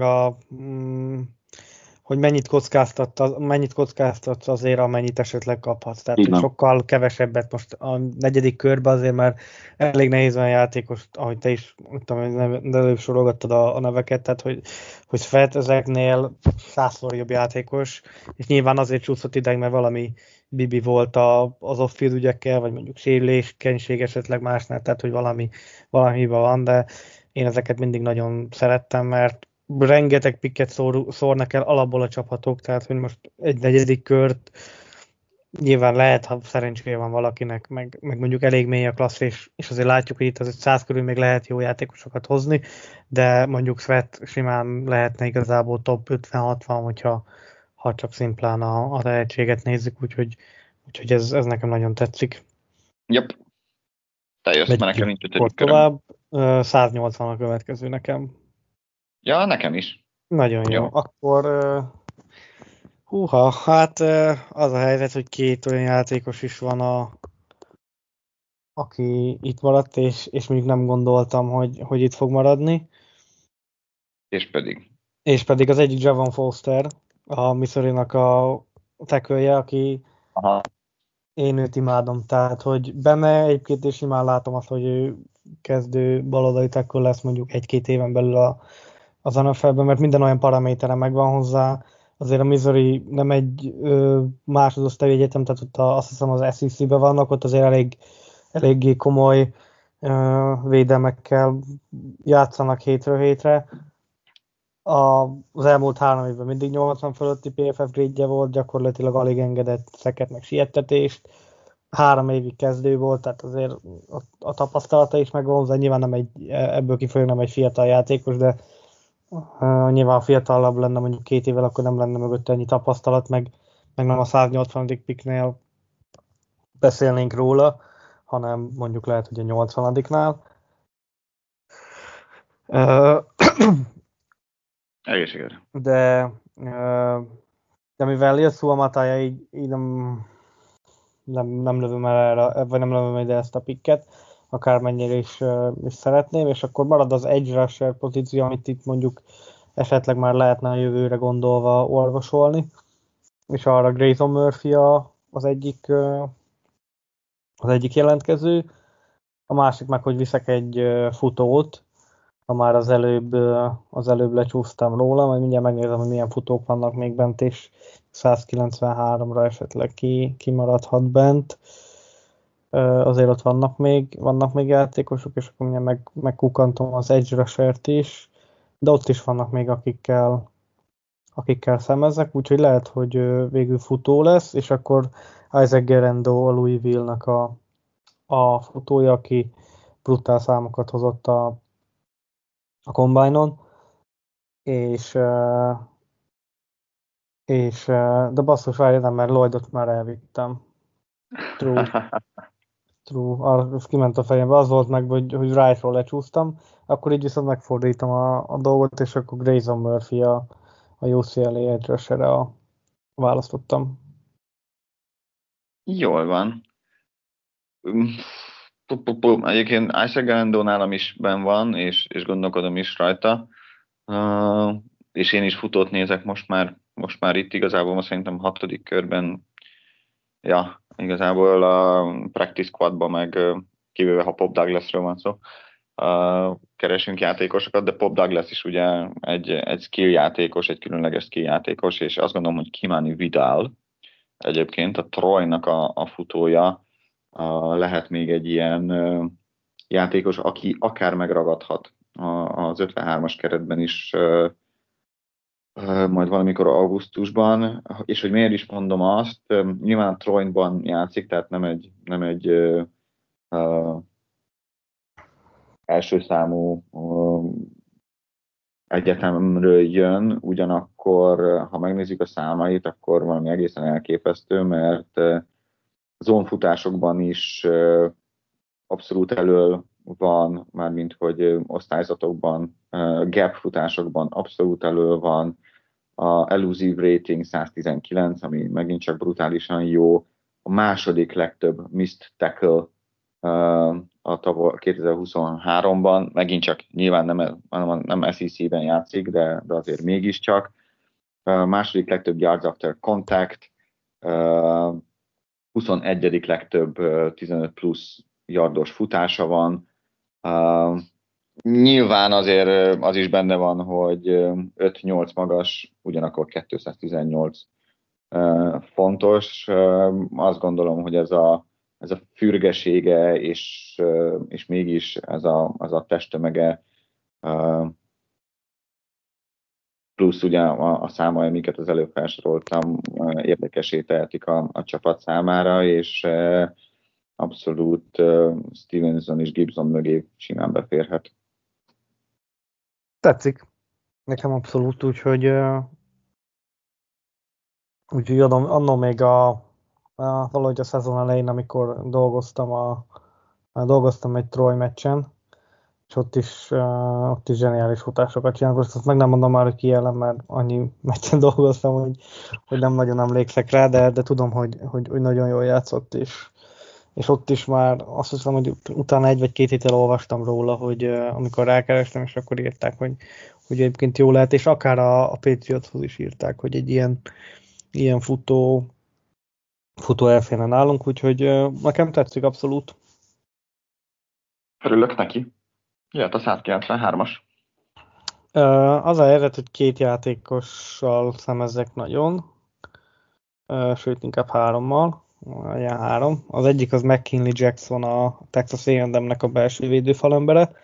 hogy mennyit kockáztatsz azért, amennyit esetleg kaphatsz. Tehát, hogy sokkal kevesebbet most a 4. körben azért már elég nehéz van a játékos, ahogy te is előbb sorolgattad a neveket, tehát, hogy Sweat ezeknél 100-szor jobb játékos, és nyilván azért csúszott ideig, mert valami bibi volt az off-field ügyekkel, vagy mondjuk sérülékenység esetleg másnál, tehát, hogy valami hiba van, de én ezeket mindig nagyon szerettem, mert rengeteg pikket szórnak el alapból a csapatok, tehát hogy most egy 4. kört nyilván lehet, ha szerencséje van valakinek, meg mondjuk elég mély a klassz, és azért látjuk, hogy itt az 100 körül még lehet jó játékosokat hozni, de mondjuk Sweat simán lehetne igazából top 50-60, hogyha csak szimplán a tehetséget nézzük, úgyhogy ez nekem nagyon tetszik. Yep. Te jössz, mert nekem nincs 5. tovább, 180 a következő nekem. Ja, nekem is. Nagyon jó. Akkor hát az a helyzet, hogy 2 olyan játékos is van, aki itt maradt, és mondjuk nem gondoltam, hogy itt fog maradni. És pedig az egyik Javon Foster, a Missouri-nak a tackle-je, aki én őt imádom. Tehát, hogy benne egyébként is imán látom azt, hogy ő kezdő baloldali tackle lesz mondjuk 1-2 éven belül az NFL-ben, mert minden olyan paramétere megvan hozzá. Azért a Missouri nem egy másodosztályú egyetem, tehát ott azt hiszem az SEC-ben vannak, ott azért eléggé komoly védelmekkel játszanak hétről hétre. Az elmúlt 3 évben mindig 80 fölötti PFF grade-je volt, gyakorlatilag alig engedett szeket meg siettetést. 3 évig kezdő volt, tehát azért a tapasztalata is megvan hozzá. Nyilván ebből kifolyólag nem egy fiatal játékos, de nyilván fiatalabb lenne mondjuk 2 évvel, akkor nem lenne mögött ennyi tapasztalat, meg nem a 180. picknél beszélnénk róla, hanem mondjuk lehet, hogy a 80-nál. Egészségedre. De mivel Lil Suamatája így nem lövöm el erre, vagy nem lövöm ide ezt a picket, akármennyire is szeretném, és akkor marad az edge rusher pozíció, amit itt mondjuk esetleg már lehetne a jövőre gondolva orvosolni, és arra Grayson Murphy az egyik jelentkező, a másik meg, hogy viszek egy futót, ha már az előbb lecsúsztam róla, majd mindjárt megnézem, hogy milyen futók vannak még bent, és 193-ra esetleg kimaradhat bent. Azért ott vannak még játékosok, és akkor mindjárt megkukantom az edge rushert is, de ott is vannak még akikkel szemezek, úgyhogy lehet, hogy végül futó lesz, és akkor Isaac Guerendo a Louisville-nak a futója, aki brutál számokat hozott a Combine-on, és de basszus, várj, nem, mert Lloydot már elvittem. True, az kiment a fejembe, az volt meg, hogy Wrightról lecsúsztam, akkor így viszont megfordítom a dolgot, és akkor Grayson Murphy a UCLA edge rusher-re választottam. Jól van. Egyébként Isaac Galando nálam is benn van, és gondolkodom is rajta. És én is futót nézek most már itt igazából, szerintem 6. körben. Ja, igazából a practice squadban meg kivéve, ha Pop Douglasről van szó, keresünk játékosokat, de Pop Douglas is ugye egy skill játékos, egy különleges skill játékos, és azt gondolom, hogy Kimani Vidal egyébként a Troynak a futója lehet még egy ilyen játékos, aki akár megragadhat az 53-as keretben is majd valamikor augusztusban, és hogy miért is mondom azt, nyilván Troyban játszik, tehát nem egy első számú egyetemről jön, ugyanakkor, ha megnézzük a számait, akkor valami egészen elképesztő, mert zónfutásokban is abszolút elől van, mármint hogy osztályzatokban, gap futásokban abszolút elől van, a elusive rating 119, ami megint csak brutálisan jó, a második legtöbb missed tackle a 2023-ban, megint csak nyilván nem SEC-ben játszik, de azért mégiscsak. Második legtöbb yards after contact, 21. legtöbb 15 plusz yardos futása van. Nyilván azért az is benne van, hogy 5-8 magas, ugyanakkor 218 fontos. Azt gondolom, hogy ez a fürgesége és mégis az a testtömege plusz ugye a számai, amiket az előbb felsoroltam, érdekessé tehetik a csapat számára, és abszolút Stevenson és Gibson mögé simán beférhet. Tetszik. Nekem abszolút, úgyhogy annól még valahogy a szezon elején, amikor dolgoztam egy Troy meccsen, és ott is zseniális futásokat csinálok. Most azt meg nem mondom már, hogy ki ellen, mert annyi meccsen dolgoztam, hogy nem nagyon emlékszek rá, de tudom, hogy nagyon jól játszott, és ott is már azt hiszem, hogy utána 1 vagy 2 héttel olvastam róla, hogy amikor rákerestem, és akkor írták, hogy egyébként jó lehet, és akár a Patriotshoz is írták, hogy egy ilyen futó elférne nálunk, úgyhogy nekem tetszik abszolút. Örülök neki. Jöhet a 193-as. Az a helyzet, hogy 2 játékossal szemezzek nagyon, sőt inkább 3-mal, ilyen 3. Az egyik az McKinley Jackson, a Texas A&M-nek a belső védőfalembere.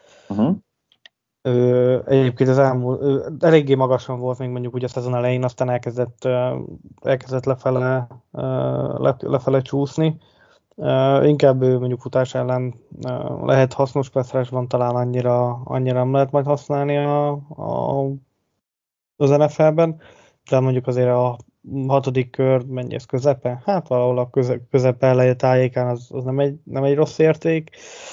Egyébként az eléggé magasan volt még mondjuk úgy a szezon elején, aztán elkezdett lefele csúszni. Inkább mondjuk futás ellen lehet hasznos, pass-rushban talán annyira nem lehet majd használni az NFL-ben, de mondjuk azért a 6. kör, mennyi ez közepe? Hát valahol a közepe eleje tájékán az nem egy rossz érték.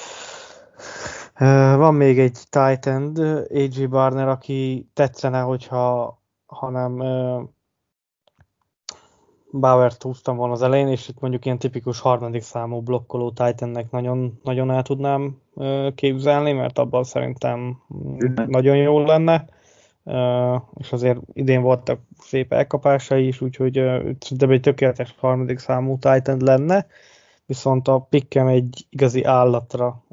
Van még egy tight end, A.J. Barner, aki tetszene, hogyha nem Bauert húztam volna az elején, és itt mondjuk ilyen tipikus 3. számú blokkoló tight endnek nagyon, nagyon el tudnám képzelni, mert abban szerintem nagyon jó lenne. És azért idén voltak szép elkapásai is, úgyhogy szerintem egy tökéletes 3. számú tight end lenne, viszont a pickem egy igazi állatra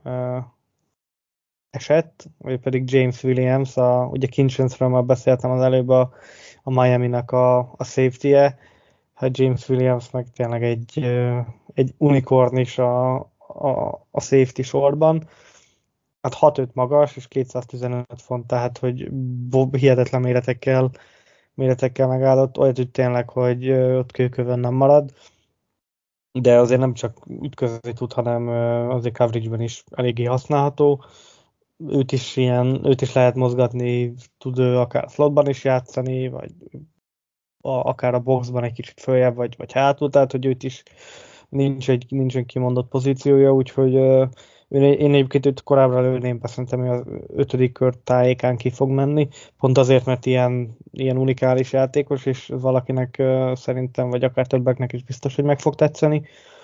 esett, vagy pedig James Williams, ugye Kinchensről már beszéltem az előbb, a Miami-nak a safety-je, hát James Williams meg tényleg egy unicorn is a safety sorban. Hát 6'5" magas, és 215 font, tehát hogy hihetetlen méretekkel megállott, olyat, hogy tényleg, hogy ott kőkövön nem marad. de azért nem csak ütközni tud, hanem azért coverage-ben is eléggé használható. Őt is lehet mozgatni, tud akár slotban is játszani, vagy akár a boxban egy kicsit följebb, vagy hátul, tehát hogy őt is nincs egy kimondott pozíciója, úgyhogy én egyébként őt korábbra lőném, szerintem az 5. kör tájékán ki fog menni, pont azért, mert ilyen unikális játékos, és valakinek szerintem, vagy akár többeknek is biztos, hogy meg fog tetszeni.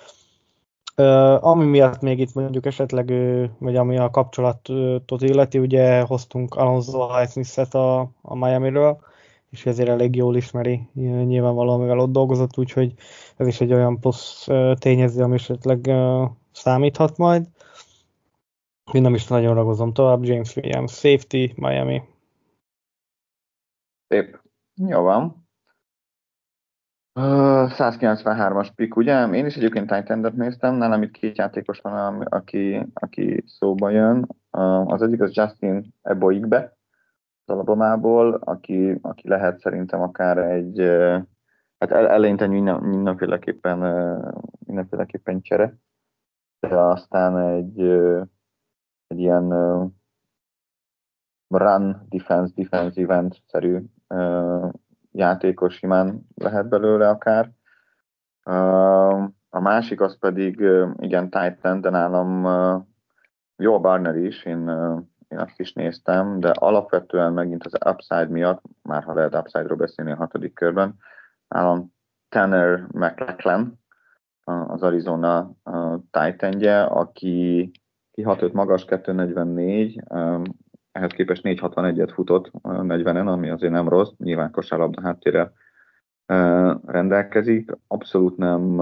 Ami miatt még itt mondjuk esetleg, vagy ami a kapcsolatot illeti, ugye hoztunk Alonso Highsmith-et a Miamiről, és ezért elég jól ismeri nyilvánvalóan, mivel ott dolgozott, úgyhogy ez is egy olyan plusz tényező, ami esetleg számíthat majd. Én nem is nagyon ragozom tovább. James Williams, safety, Miami. Szép. Jó van. 193-as pick, ugye? Én is egyébként tight endet néztem, nálam itt 2 játékos van, aki szóba jön. Az egyik az Justin Eboigbe, az Alabamából, aki lehet szerintem akár egy, hát eleinte mindenféleképpen csere, de aztán egy ilyen run defensive end-szerű játékos simán lehet belőle akár. A másik az pedig, igen, tight end, de nálam jó a Barner is, én azt is néztem, de alapvetően megint az upside miatt, már ha lehet upside-ról beszélni a 6. körben, nálam Tanner McLachlan, az Arizona tight endje, aki 6'5 magas, 244, ehhez képest 4.61-et futott 40-en, ami azért nem rossz, nyilván kosárlabda háttérrel rendelkezik. Abszolút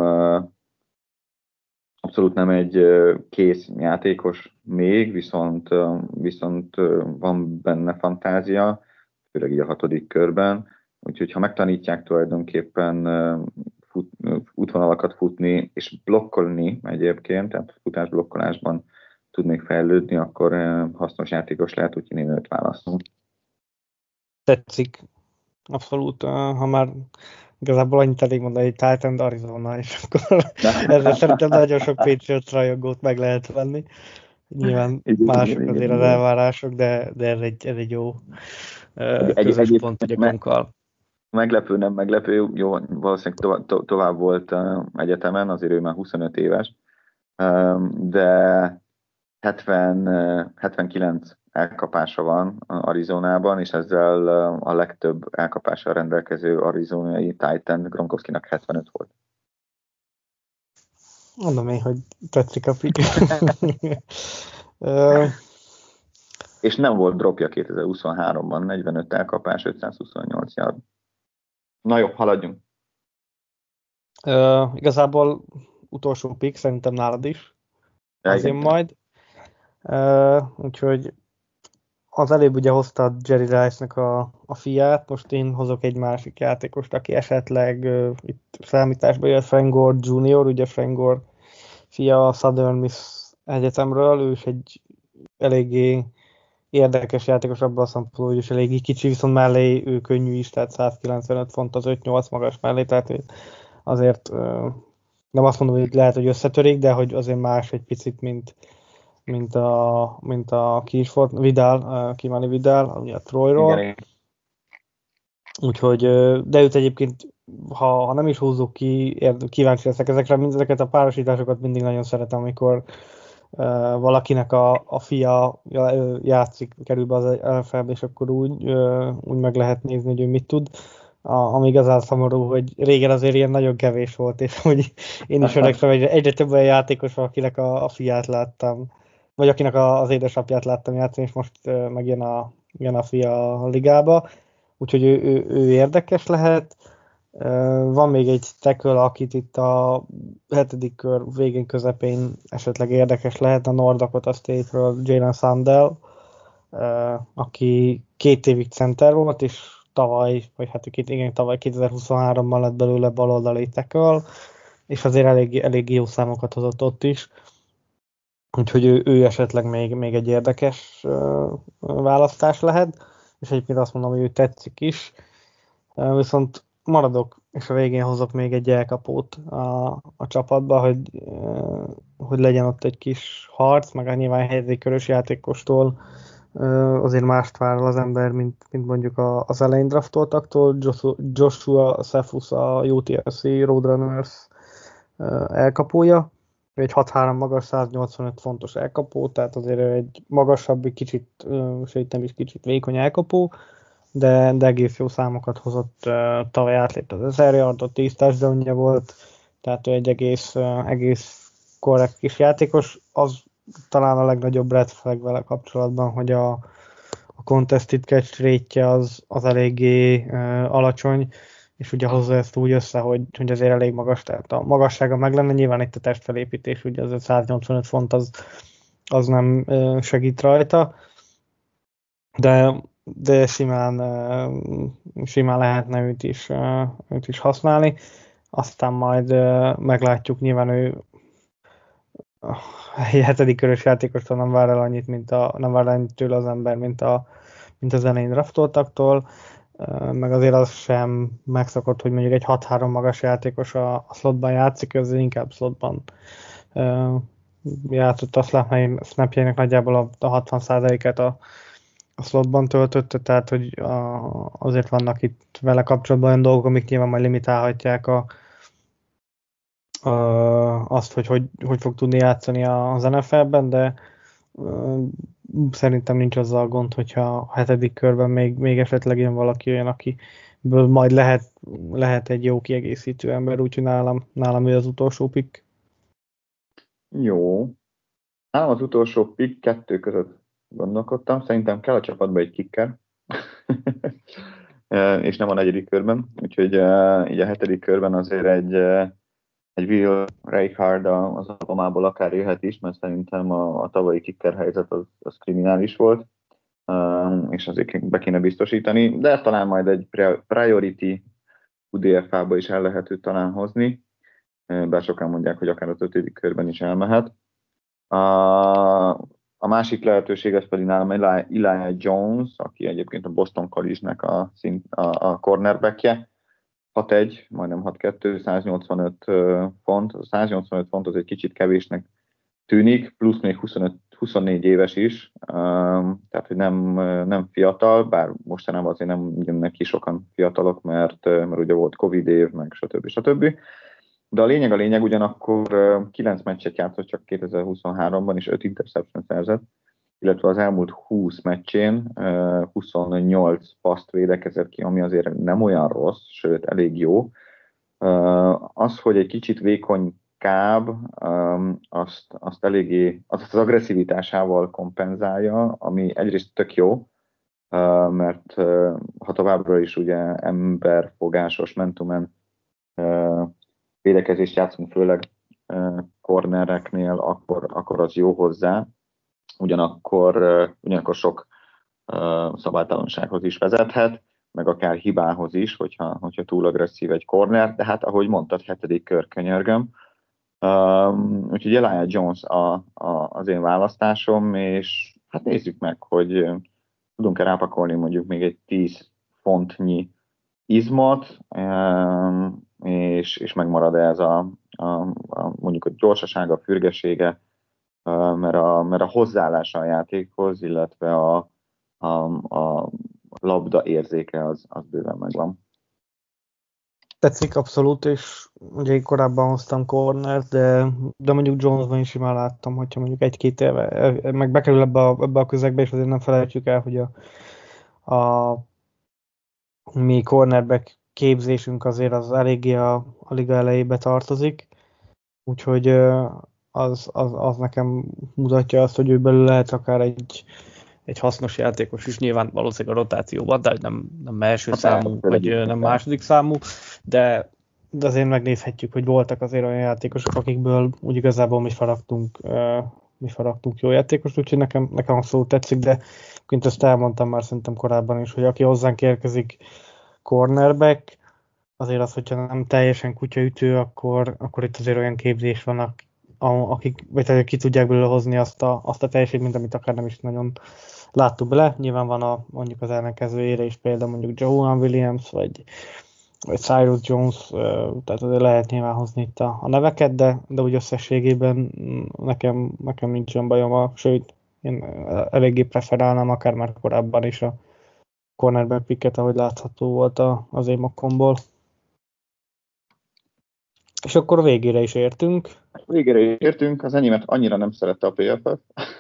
nem egy kész játékos még, viszont van benne fantázia, főleg így a 6. körben, úgyhogy ha megtanítják tulajdonképpen útvonalakat futni és blokkolni egyébként, tehát futásblokkolásban tud még fejlődni, akkor hasznos játékos lehet, úgyhogy én őt választom. Tetszik. Abszolút. Ha már igazából annyit elég mondani, hogy tight end Arizona, és akkor ezzel szerintem nagyon sok Patriots rajongót meg lehet venni. Nyilván mások azért az elvárások, de ez egy jó közös pont ugye Konkkal. Meglepő, nem meglepő, jó, valószínűleg tovább volt egyetemen, azért ő már 25 éves, de 79 elkapása van Arizonában, és ezzel a legtöbb elkapással rendelkező arizonai tight end Gronkowskinak 75 volt. Mondom én, hogy tetszik a pick. És nem volt dropja 2023-ban, 45 elkapás, 528 yard. Na jó, haladjunk. Igazából utolsó pick, szerintem nálad is. Azért majd. Úgyhogy az előbb ugye hoztad Jerry Rice-nek a fiát, most én hozok egy másik játékost, aki esetleg itt számításba jött, Frank Gore Jr., ugye Frank Gore fia a Southern Miss Egyetemről, ő is egy eléggé érdekes játékos abban a szempontból, hogy is eléggé kicsi, viszont mellé ő könnyű is, tehát 195 font az 5-8 magas mellé, tehát azért nem azt mondom, hogy lehet, hogy összetörik, de hogy azért más egy picit, mint a Kirsford, Kimani Vidal, ugye a Troyról. Igen. Úgyhogy, de őt egyébként, ha nem is húzzuk ki, kíváncsi leszek ezeket a párosításokat mindig nagyon szeretem, amikor valakinek a fia játszik, kerül be az NFL-be, és akkor úgy meg lehet nézni, hogy ő mit tud. Ami igazán szomorú, hogy régen azért ilyen nagyon kevés volt, és hogy én is öregszem, egyre több olyan játékos, akinek a fiát láttam, vagy akinek az édesapját láttam játszani, és most meg jön a fia a ligába. Úgyhogy ő érdekes lehet. Van még egy tackle, akit itt a 7. kör végén közepén esetleg érdekes lehet, a North Dakota State-ről Jalen Sandell, aki 2 évig center volt, és tavaly 2023-ban lett belőle baloldali tackle, és azért elég jó számokat hozott ott is. Úgyhogy ő esetleg még egy érdekes választás lehet, és egyébként azt mondom, hogy ő tetszik is. Viszont maradok és a végén hozok még egy elkapót a csapatba, hogy legyen ott egy kis harc, meg nyilván helyzeti körös játékostól azért mást vár az ember, mint mondjuk az elején draftoltaktól. Joshua Cephus a UTSC Roadrunners elkapója, egy 6'3" magas, 185 fontos elkapó, tehát azért egy magasabb, kicsit, sőt nem is kicsit vékony elkapó, de egész jó számokat hozott, tavaly átlépte az 1000 yardot, 10 touchdownja volt, tehát ő egy egész korrekt kis játékos. Az talán a legnagyobb red flag vele kapcsolatban, hogy a contested catch rate-je az eléggé alacsony, és ugye hozza ezt úgy össze, hogy azért elég magas, tehát a magassága meg lenne, nyilván itt a testfelépítés, ugye az 185 font az nem segít rajta, de simán lehetne őt is használni, aztán majd meglátjuk, nyilván ő egy 7. körös játékostól nem vár el annyit, nem vár el annyit tőle az ember, mint az elején draftoltaktól, meg azért az sem megszokott, hogy mondjuk egy 6'3" magas játékos a slotban játszik, az inkább slotban játszott, a snapjainek nagyjából a 60%-át a slotban töltötte, tehát hogy azért vannak itt vele kapcsolatban olyan dolgok, amik nyilván majd limitálhatják azt, hogy fog tudni játszani az NFL-ben, de szerintem nincs azzal gond, hogyha a 7. körben még esetleg jön valaki olyan, akiből majd lehet egy jó kiegészítő ember, úgyhogy nálam ő az utolsó pick. Jó. Nálam az utolsó pick 2 között gondolkodtam. Szerintem kell a csapatba egy kicker. És nem a 4. körben. Úgyhogy így a 7. körben azért egy Will Reichard az Alabamából akár jöhet is, mert szerintem a tavalyi kicker helyzet az kriminális volt, és azért be kéne biztosítani, de talán majd egy priority UDFA-ba is el lehet őt talán hozni, bár sokan mondják, hogy akár az 5. körben is elmehet. A másik lehetőség ez pedig nálam Elijah Jones, aki egyébként a Boston College-nek a cornerbackje, 6'1", majdnem 6'2", 185 font. A 185 font az egy kicsit kevésnek tűnik, plusz még 24 éves is, tehát hogy nem fiatal, bár mostanában azért nem jönnek ki sokan fiatalok, mert ugye volt Covid év, meg stb. De a lényeg ugyanakkor 9 meccset játszott csak 2023-ban, és 5 interception szerzett, illetve az elmúlt 20 meccsén 28 paszt védekezett ki, ami azért nem olyan rossz, sőt elég jó. Az, hogy egy kicsit vékonykább, azt eléggé, az agresszivitásával kompenzálja, ami egyrészt tök jó, mert ha továbbra is ugye emberfogásos man-to-man védekezést játszunk, főleg cornereknél, akkor az jó hozzá. Ugyanakkor sok szabálytalansághoz is vezethet, meg akár hibához is, hogyha túl agresszív egy corner, de hát ahogy mondtad, 7. kör, könyörgöm. Úgyhogy Elijah Jones az én választásom, és hát nézzük meg, hogy tudunk-e rápakolni mondjuk még egy 10 fontnyi izmot, és megmarad ez mondjuk a gyorsasága, a fürgesége, mert a hozzáállása a játékhoz, illetve a labda érzéke az bőven megvan. Tetszik abszolút, és ugye én korábban hoztam cornert, de mondjuk Jonesban is simán láttam, hogyha mondjuk 1-2 éve meg bekerül ebbe a közegbe, és azért nem felejtjük el, hogy a mi cornerback képzésünk azért az eléggé a liga elejébe tartozik, úgyhogy az nekem mutatja azt, hogy ő belül lehet akár egy hasznos játékos is, nyilván valószínűleg a rotációban, de nem első számú, vagy nem második számú, de azért megnézhetjük, hogy voltak azért olyan játékosok, akikből úgy igazából mi faragtunk jó játékost, úgyhogy nekem abszolút tetszik, de mint ezt elmondtam már szerintem korábban is, hogy aki hozzánk érkezik cornerback, azért az, hogyha nem teljesen kutyaütő, akkor itt azért olyan képzés vannak, akik vagy ki tudják belőle hozni azt a teljesítményt, amit akár nem is nagyon láttuk bele. Nyilván van mondjuk az ellenkezőjére is például mondjuk Joan Williams, vagy vagy Cyrus Jones, tehát azért lehet nyilván hozni itt a neveket, de úgy összességében nekem nincsen bajom, sőt, én eléggé preferálnám akár már korábban is a cornerback picket, ahogy látható volt az émokkomból. És akkor végére is értünk. Az enyémet annyira nem szerette a PFF.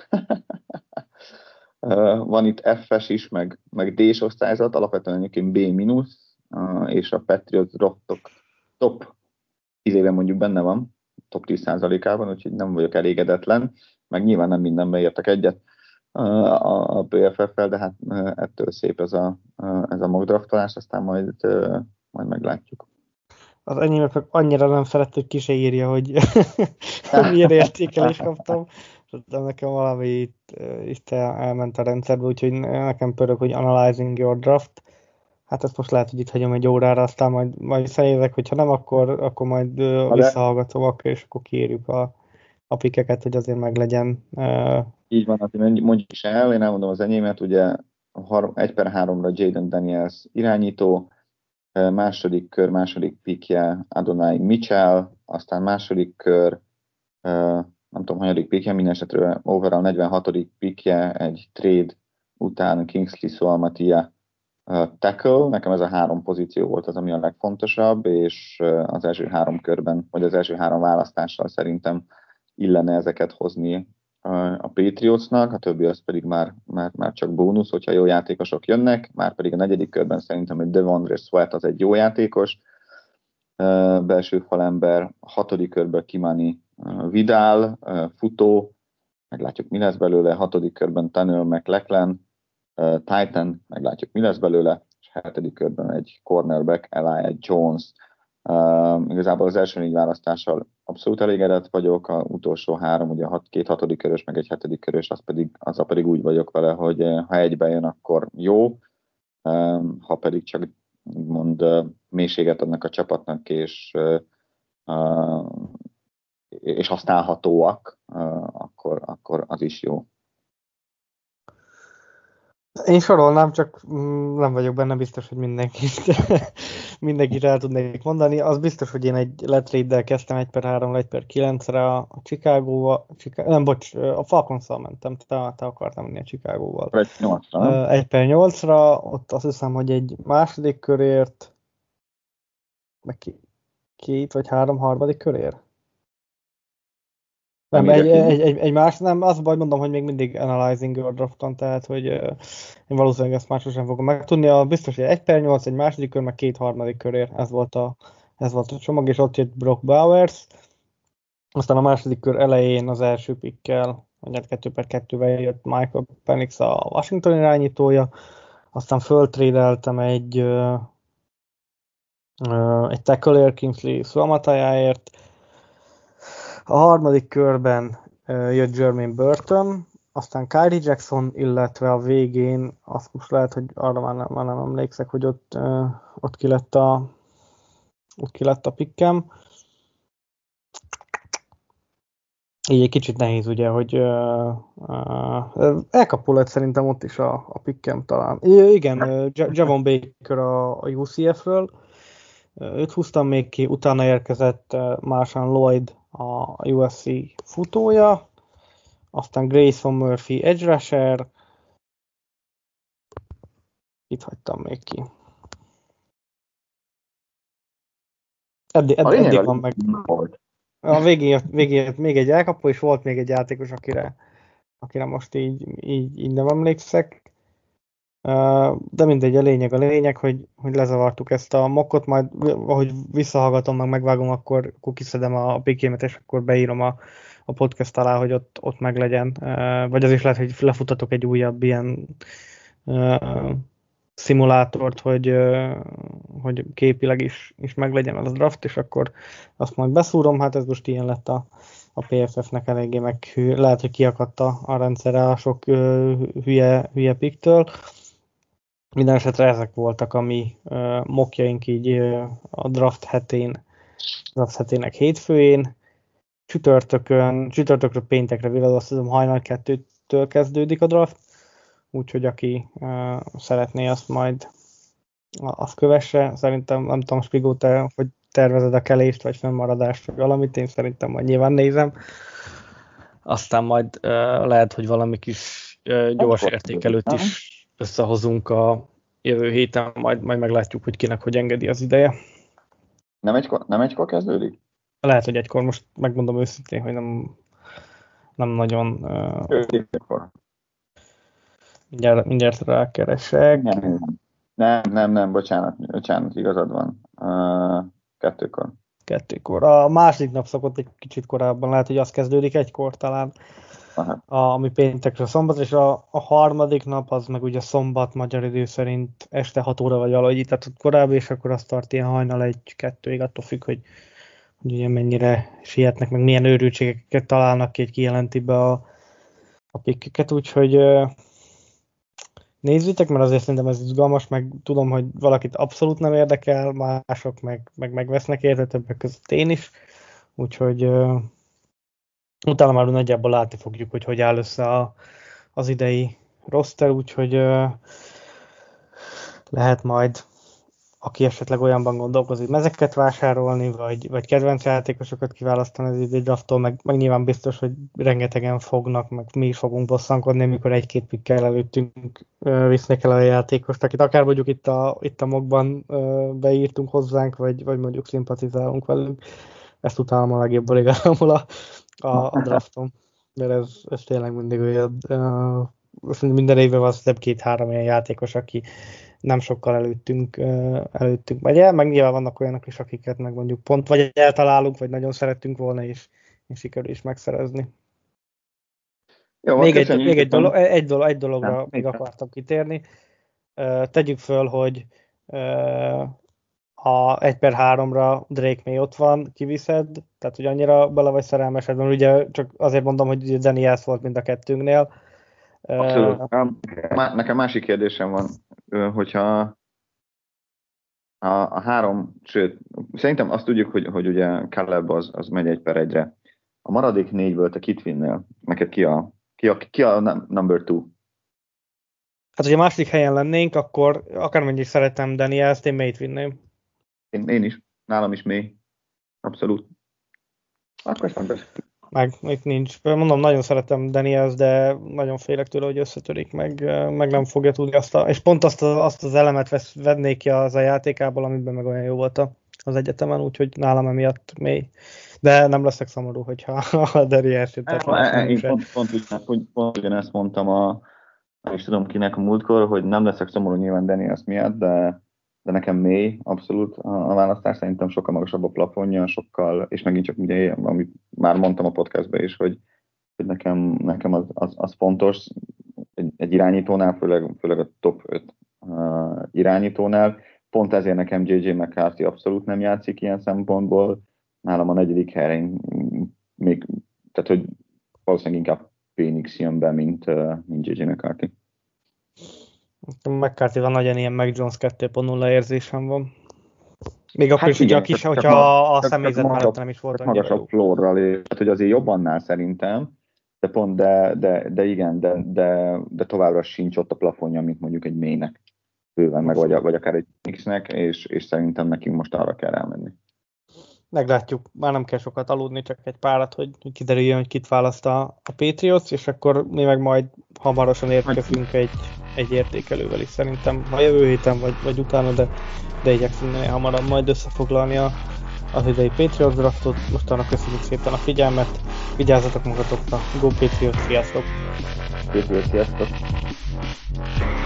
Van itt F-es is, meg D-s osztályzat, alapvetően egyébként B-, és a Patriots draftok top 10 éve mondjuk benne van, top 10%-ában, úgyhogy nem vagyok elégedetlen, meg nyilván nem mindenben értek egyet a PFF-fel, de hát ettől szép ez a mock draftolás, aztán majd meglátjuk. Az enyémet annyira nem szeret, hogy ki se írja, hogy milyen értékelést kaptam. De nekem valami itt elment a rendszerbe, úgyhogy nekem pörög, hogy analyzing your draft. Hát ezt most lehet, hogy itt hagyom egy órára, aztán majd visszaérek, hogyha nem, akkor majd visszahallgatom, és akkor kiírjuk a pikeket, hogy azért meglegyen. Így van, mondjuk is el, én elmondom az enyémet, ugye 1/3-ra Jaden Daniels irányító, második kör, második pikje Adonai Mitchell, aztán második kör, nem tudom, hanyadik pikje, minden esetre overall 46. pikje egy trade után Kingsley Suamataia tackle. Nekem ez a 3 pozíció volt az, ami a legfontosabb, és az első 3 körben, vagy az első 3 választással szerintem illene ezeket hozni a Patriotsnak, a többi az pedig már csak bónusz, hogyha jó játékosok jönnek, már pedig a 4. körben szerintem, hogy Devondre Sweat az egy jó játékos, belső falember, a 6. körben Kimani Vidal, futó, meglátjuk mi lesz belőle, 6. körben Tanner McLachlan, Titan, meglátjuk mi lesz belőle, és 7. körben egy cornerback, Elijah Jones. Igazából az első 4 választással abszolút elégedett vagyok, a utolsó 3, ugye 2 6. körös, meg egy 7. körös, azzal pedig úgy vagyok vele, hogy ha egybe jön, akkor jó, ha pedig csak mond mélységet adnak a csapatnak, és használhatóak, akkor az is jó. Én sorolnám, csak nem vagyok benne biztos, hogy mindenkit el tudnék mondani. Az biztos, hogy én egy letrade-del kezdtem 1/3, 1/9-re a Chicagóval, a Falcons-szal mentem, te akartam menni a Chicagóval. 1/8-ra, ott azt hiszem, hogy egy második körért, meg 2 vagy 3 harmadik körért. Nem, egy más, nem, az baj, mondom, hogy még mindig analyzing your drafton, tehát, hogy én valószínűleg ezt másról sem fogom megtudni. Biztos, hogy 1/8, egy második kör, meg 2 harmadik körért, ez volt a csomag, és ott jött Brock Bowers. Aztán a második kör elején az első pickkel, 2/2-vel jött Michael Penix a Washington irányítója, aztán föltrédeltem egy tackle-ért, Kingsley Suamataiaért. A harmadik körben jött Jermaine Burton, aztán Kyrie Jackson, illetve a végén, azt most lehet, hogy arra már nem emlékszek, hogy ott ki lett a pikkem. Így egy kicsit nehéz, ugye, hogy elkapó lett szerintem ott is a pikkem talán. Igen, Javon Baker a UCF-ről, őt húztam még ki, utána érkezett Marshawn Lloyd a USC futója, aztán Grayson Murphy edge rusher, itt hagytam még ki. Eddig van meg. A végén még egy elkapó, és volt még egy játékos, akire most így nem emlékszek. De mindegy, a lényeg, hogy lezavartuk ezt a mockot, majd ahogy visszahallgatom, megvágom, akkor kiszedem a pikémet, és akkor beírom a podcast alá, hogy ott meglegyen. Vagy az is lehet, hogy lefutatok egy újabb ilyen szimulátort, hogy képileg is meglegyen az a draft, és akkor azt majd beszúrom. Hát ez most ilyen lett a PFF-nek eléggé, meg lehet, hogy kiakadt a rendszerre a sok hülye picktől. Minden esetre ezek voltak a mi mockjaink így a draft hetének hétfőjén. Csütörtökről péntekre viradoztatom, hajnal 2-től kezdődik a draft, úgyhogy aki szeretné, azt majd azt kövesse. Szerintem, nem tudom, Spigó, te hogy tervezed a kelést, vagy fennmaradást, vagy valamit, én szerintem majd nyilván nézem. Aztán majd lehet, hogy valami kis gyors értékelőt is összehozunk a jövő héten, majd meglátjuk, hogy kinek hogy engedi az ideje. Nem egykor kezdődik? Lehet, hogy egykor, most megmondom őszintén, hogy nem nagyon... Mindjárt rákeresek. Nem, bocsánat, igazad van. 2-kor. 2-kor. A második nap szokott egy kicsit korábban, lehet, hogy az kezdődik 1-kor talán, ami péntekre szombat, és a harmadik nap az meg ugye szombat magyar idő szerint este 6 óra vagy valahogy, tehát korábbi, és akkor azt tart ilyen hajnal 1-2-ig, attól függ, hogy ugye mennyire sietnek, meg milyen őrültségeket találnak ki, egy kijelenti be a pikkeket, úgyhogy nézzétek, mert azért szerintem ez izgalmas, meg tudom, hogy valakit abszolút nem érdekel, mások meg megvesznek érte, többek között én is, úgyhogy utána már nagyjából látni fogjuk, hogy áll össze az idei roster, úgyhogy lehet majd, aki esetleg olyanban gondolkozik, mezeket vásárolni, vagy kedvenc játékosokat kiválasztani az idei drafttól, meg nyilván biztos, hogy rengetegen fognak, meg mi is fogunk bosszankodni, amikor 1-2 pikkel előttünk visznek el a játékost, akit akár mondjuk itt a mokban beírtunk hozzánk, vagy mondjuk szimpatizálunk velük. Ezt utálom a legjobban igazából a drafton, mert ez tényleg mindig olyan, minden évben van több 2-3 ilyen játékos, aki nem sokkal előttünk megy el, meg nyilván vannak olyanok is, akiket meg mondjuk pont vagy eltalálunk, vagy nagyon szerettünk volna, és sikerül is megszerezni. Jó, még egy dologra még akartam kitérni. Tegyük föl, hogy a 1/3-ra Drake May ott van, kiviszed, tehát hogy annyira bele vagy szerelmesedben, ugye csak azért mondom, hogy Daniels volt mind a kettőnknél. Abszolút. Nekem másik kérdésem van, hogyha a 3, sőt, szerintem azt tudjuk, hogy ugye Caleb az megy 1/1-re. A maradék 4-ből te kit vinnél? Neked ki a number 2? Hát, hogyha a második helyen lennénk, akkor akármennyit szeretem Danielst, én May-t vinném. Én is. Nálam is May. Abszolút. Akkor ezt nem beszélünk. Meg itt nincs. Mondom, nagyon szeretem Daniels, de nagyon félek tőle, hogy összetörik, meg nem fogja tudni és pont azt az elemet vennék ki az a játékából, amiben meg olyan jó volt az egyetemen, úgyhogy nálam emiatt mély. De nem leszek szomorú, hogyha a Daniels jött. Én pont ugyanezt mondtam nem is tudom kinek a múltkor, hogy nem leszek szomorú nyilván Daniels miatt, de nekem May abszolút a választás, szerintem sokkal magasabb a plafonja, sokkal, és megint csak ugye, amit már mondtam a podcastban is, hogy nekem az fontos egy irányítónál, főleg a top 5 irányítónál. Pont ezért nekem JJ McCarthy abszolút nem játszik ilyen szempontból. Nálam a 4. helyen még, tehát hogy valószínűleg inkább Phoenix jön be, mint JJ McCarthy. McCarthy-val nagyon ilyen Mac Jones 2.0 érzésem van. Még akkor is, hogyha a személyzet mellett nem is volt annyira magasabb jó. Floorral, tehát hogy azért jobb annál szerintem, de igen, de továbbra sincs ott a plafonja, mint mondjuk egy May-nek bőven, meg vagy akár egy Phoenixnek, és szerintem nekünk most arra kell elmenni. Meglátjuk, már nem kell sokat aludni, csak egy párat, hogy kiderüljön, hogy kit választ a Patriots, és akkor mi meg majd hamarosan érkezünk egy értékelővel is szerintem, a jövő héten vagy utána, de igyekszünk hamarabb majd összefoglalni az idei Patriots draftot. Mostanra köszönjük szépen a figyelmet, vigyázzatok magatokra, Go Patriots, sziasztok! Sziasztok!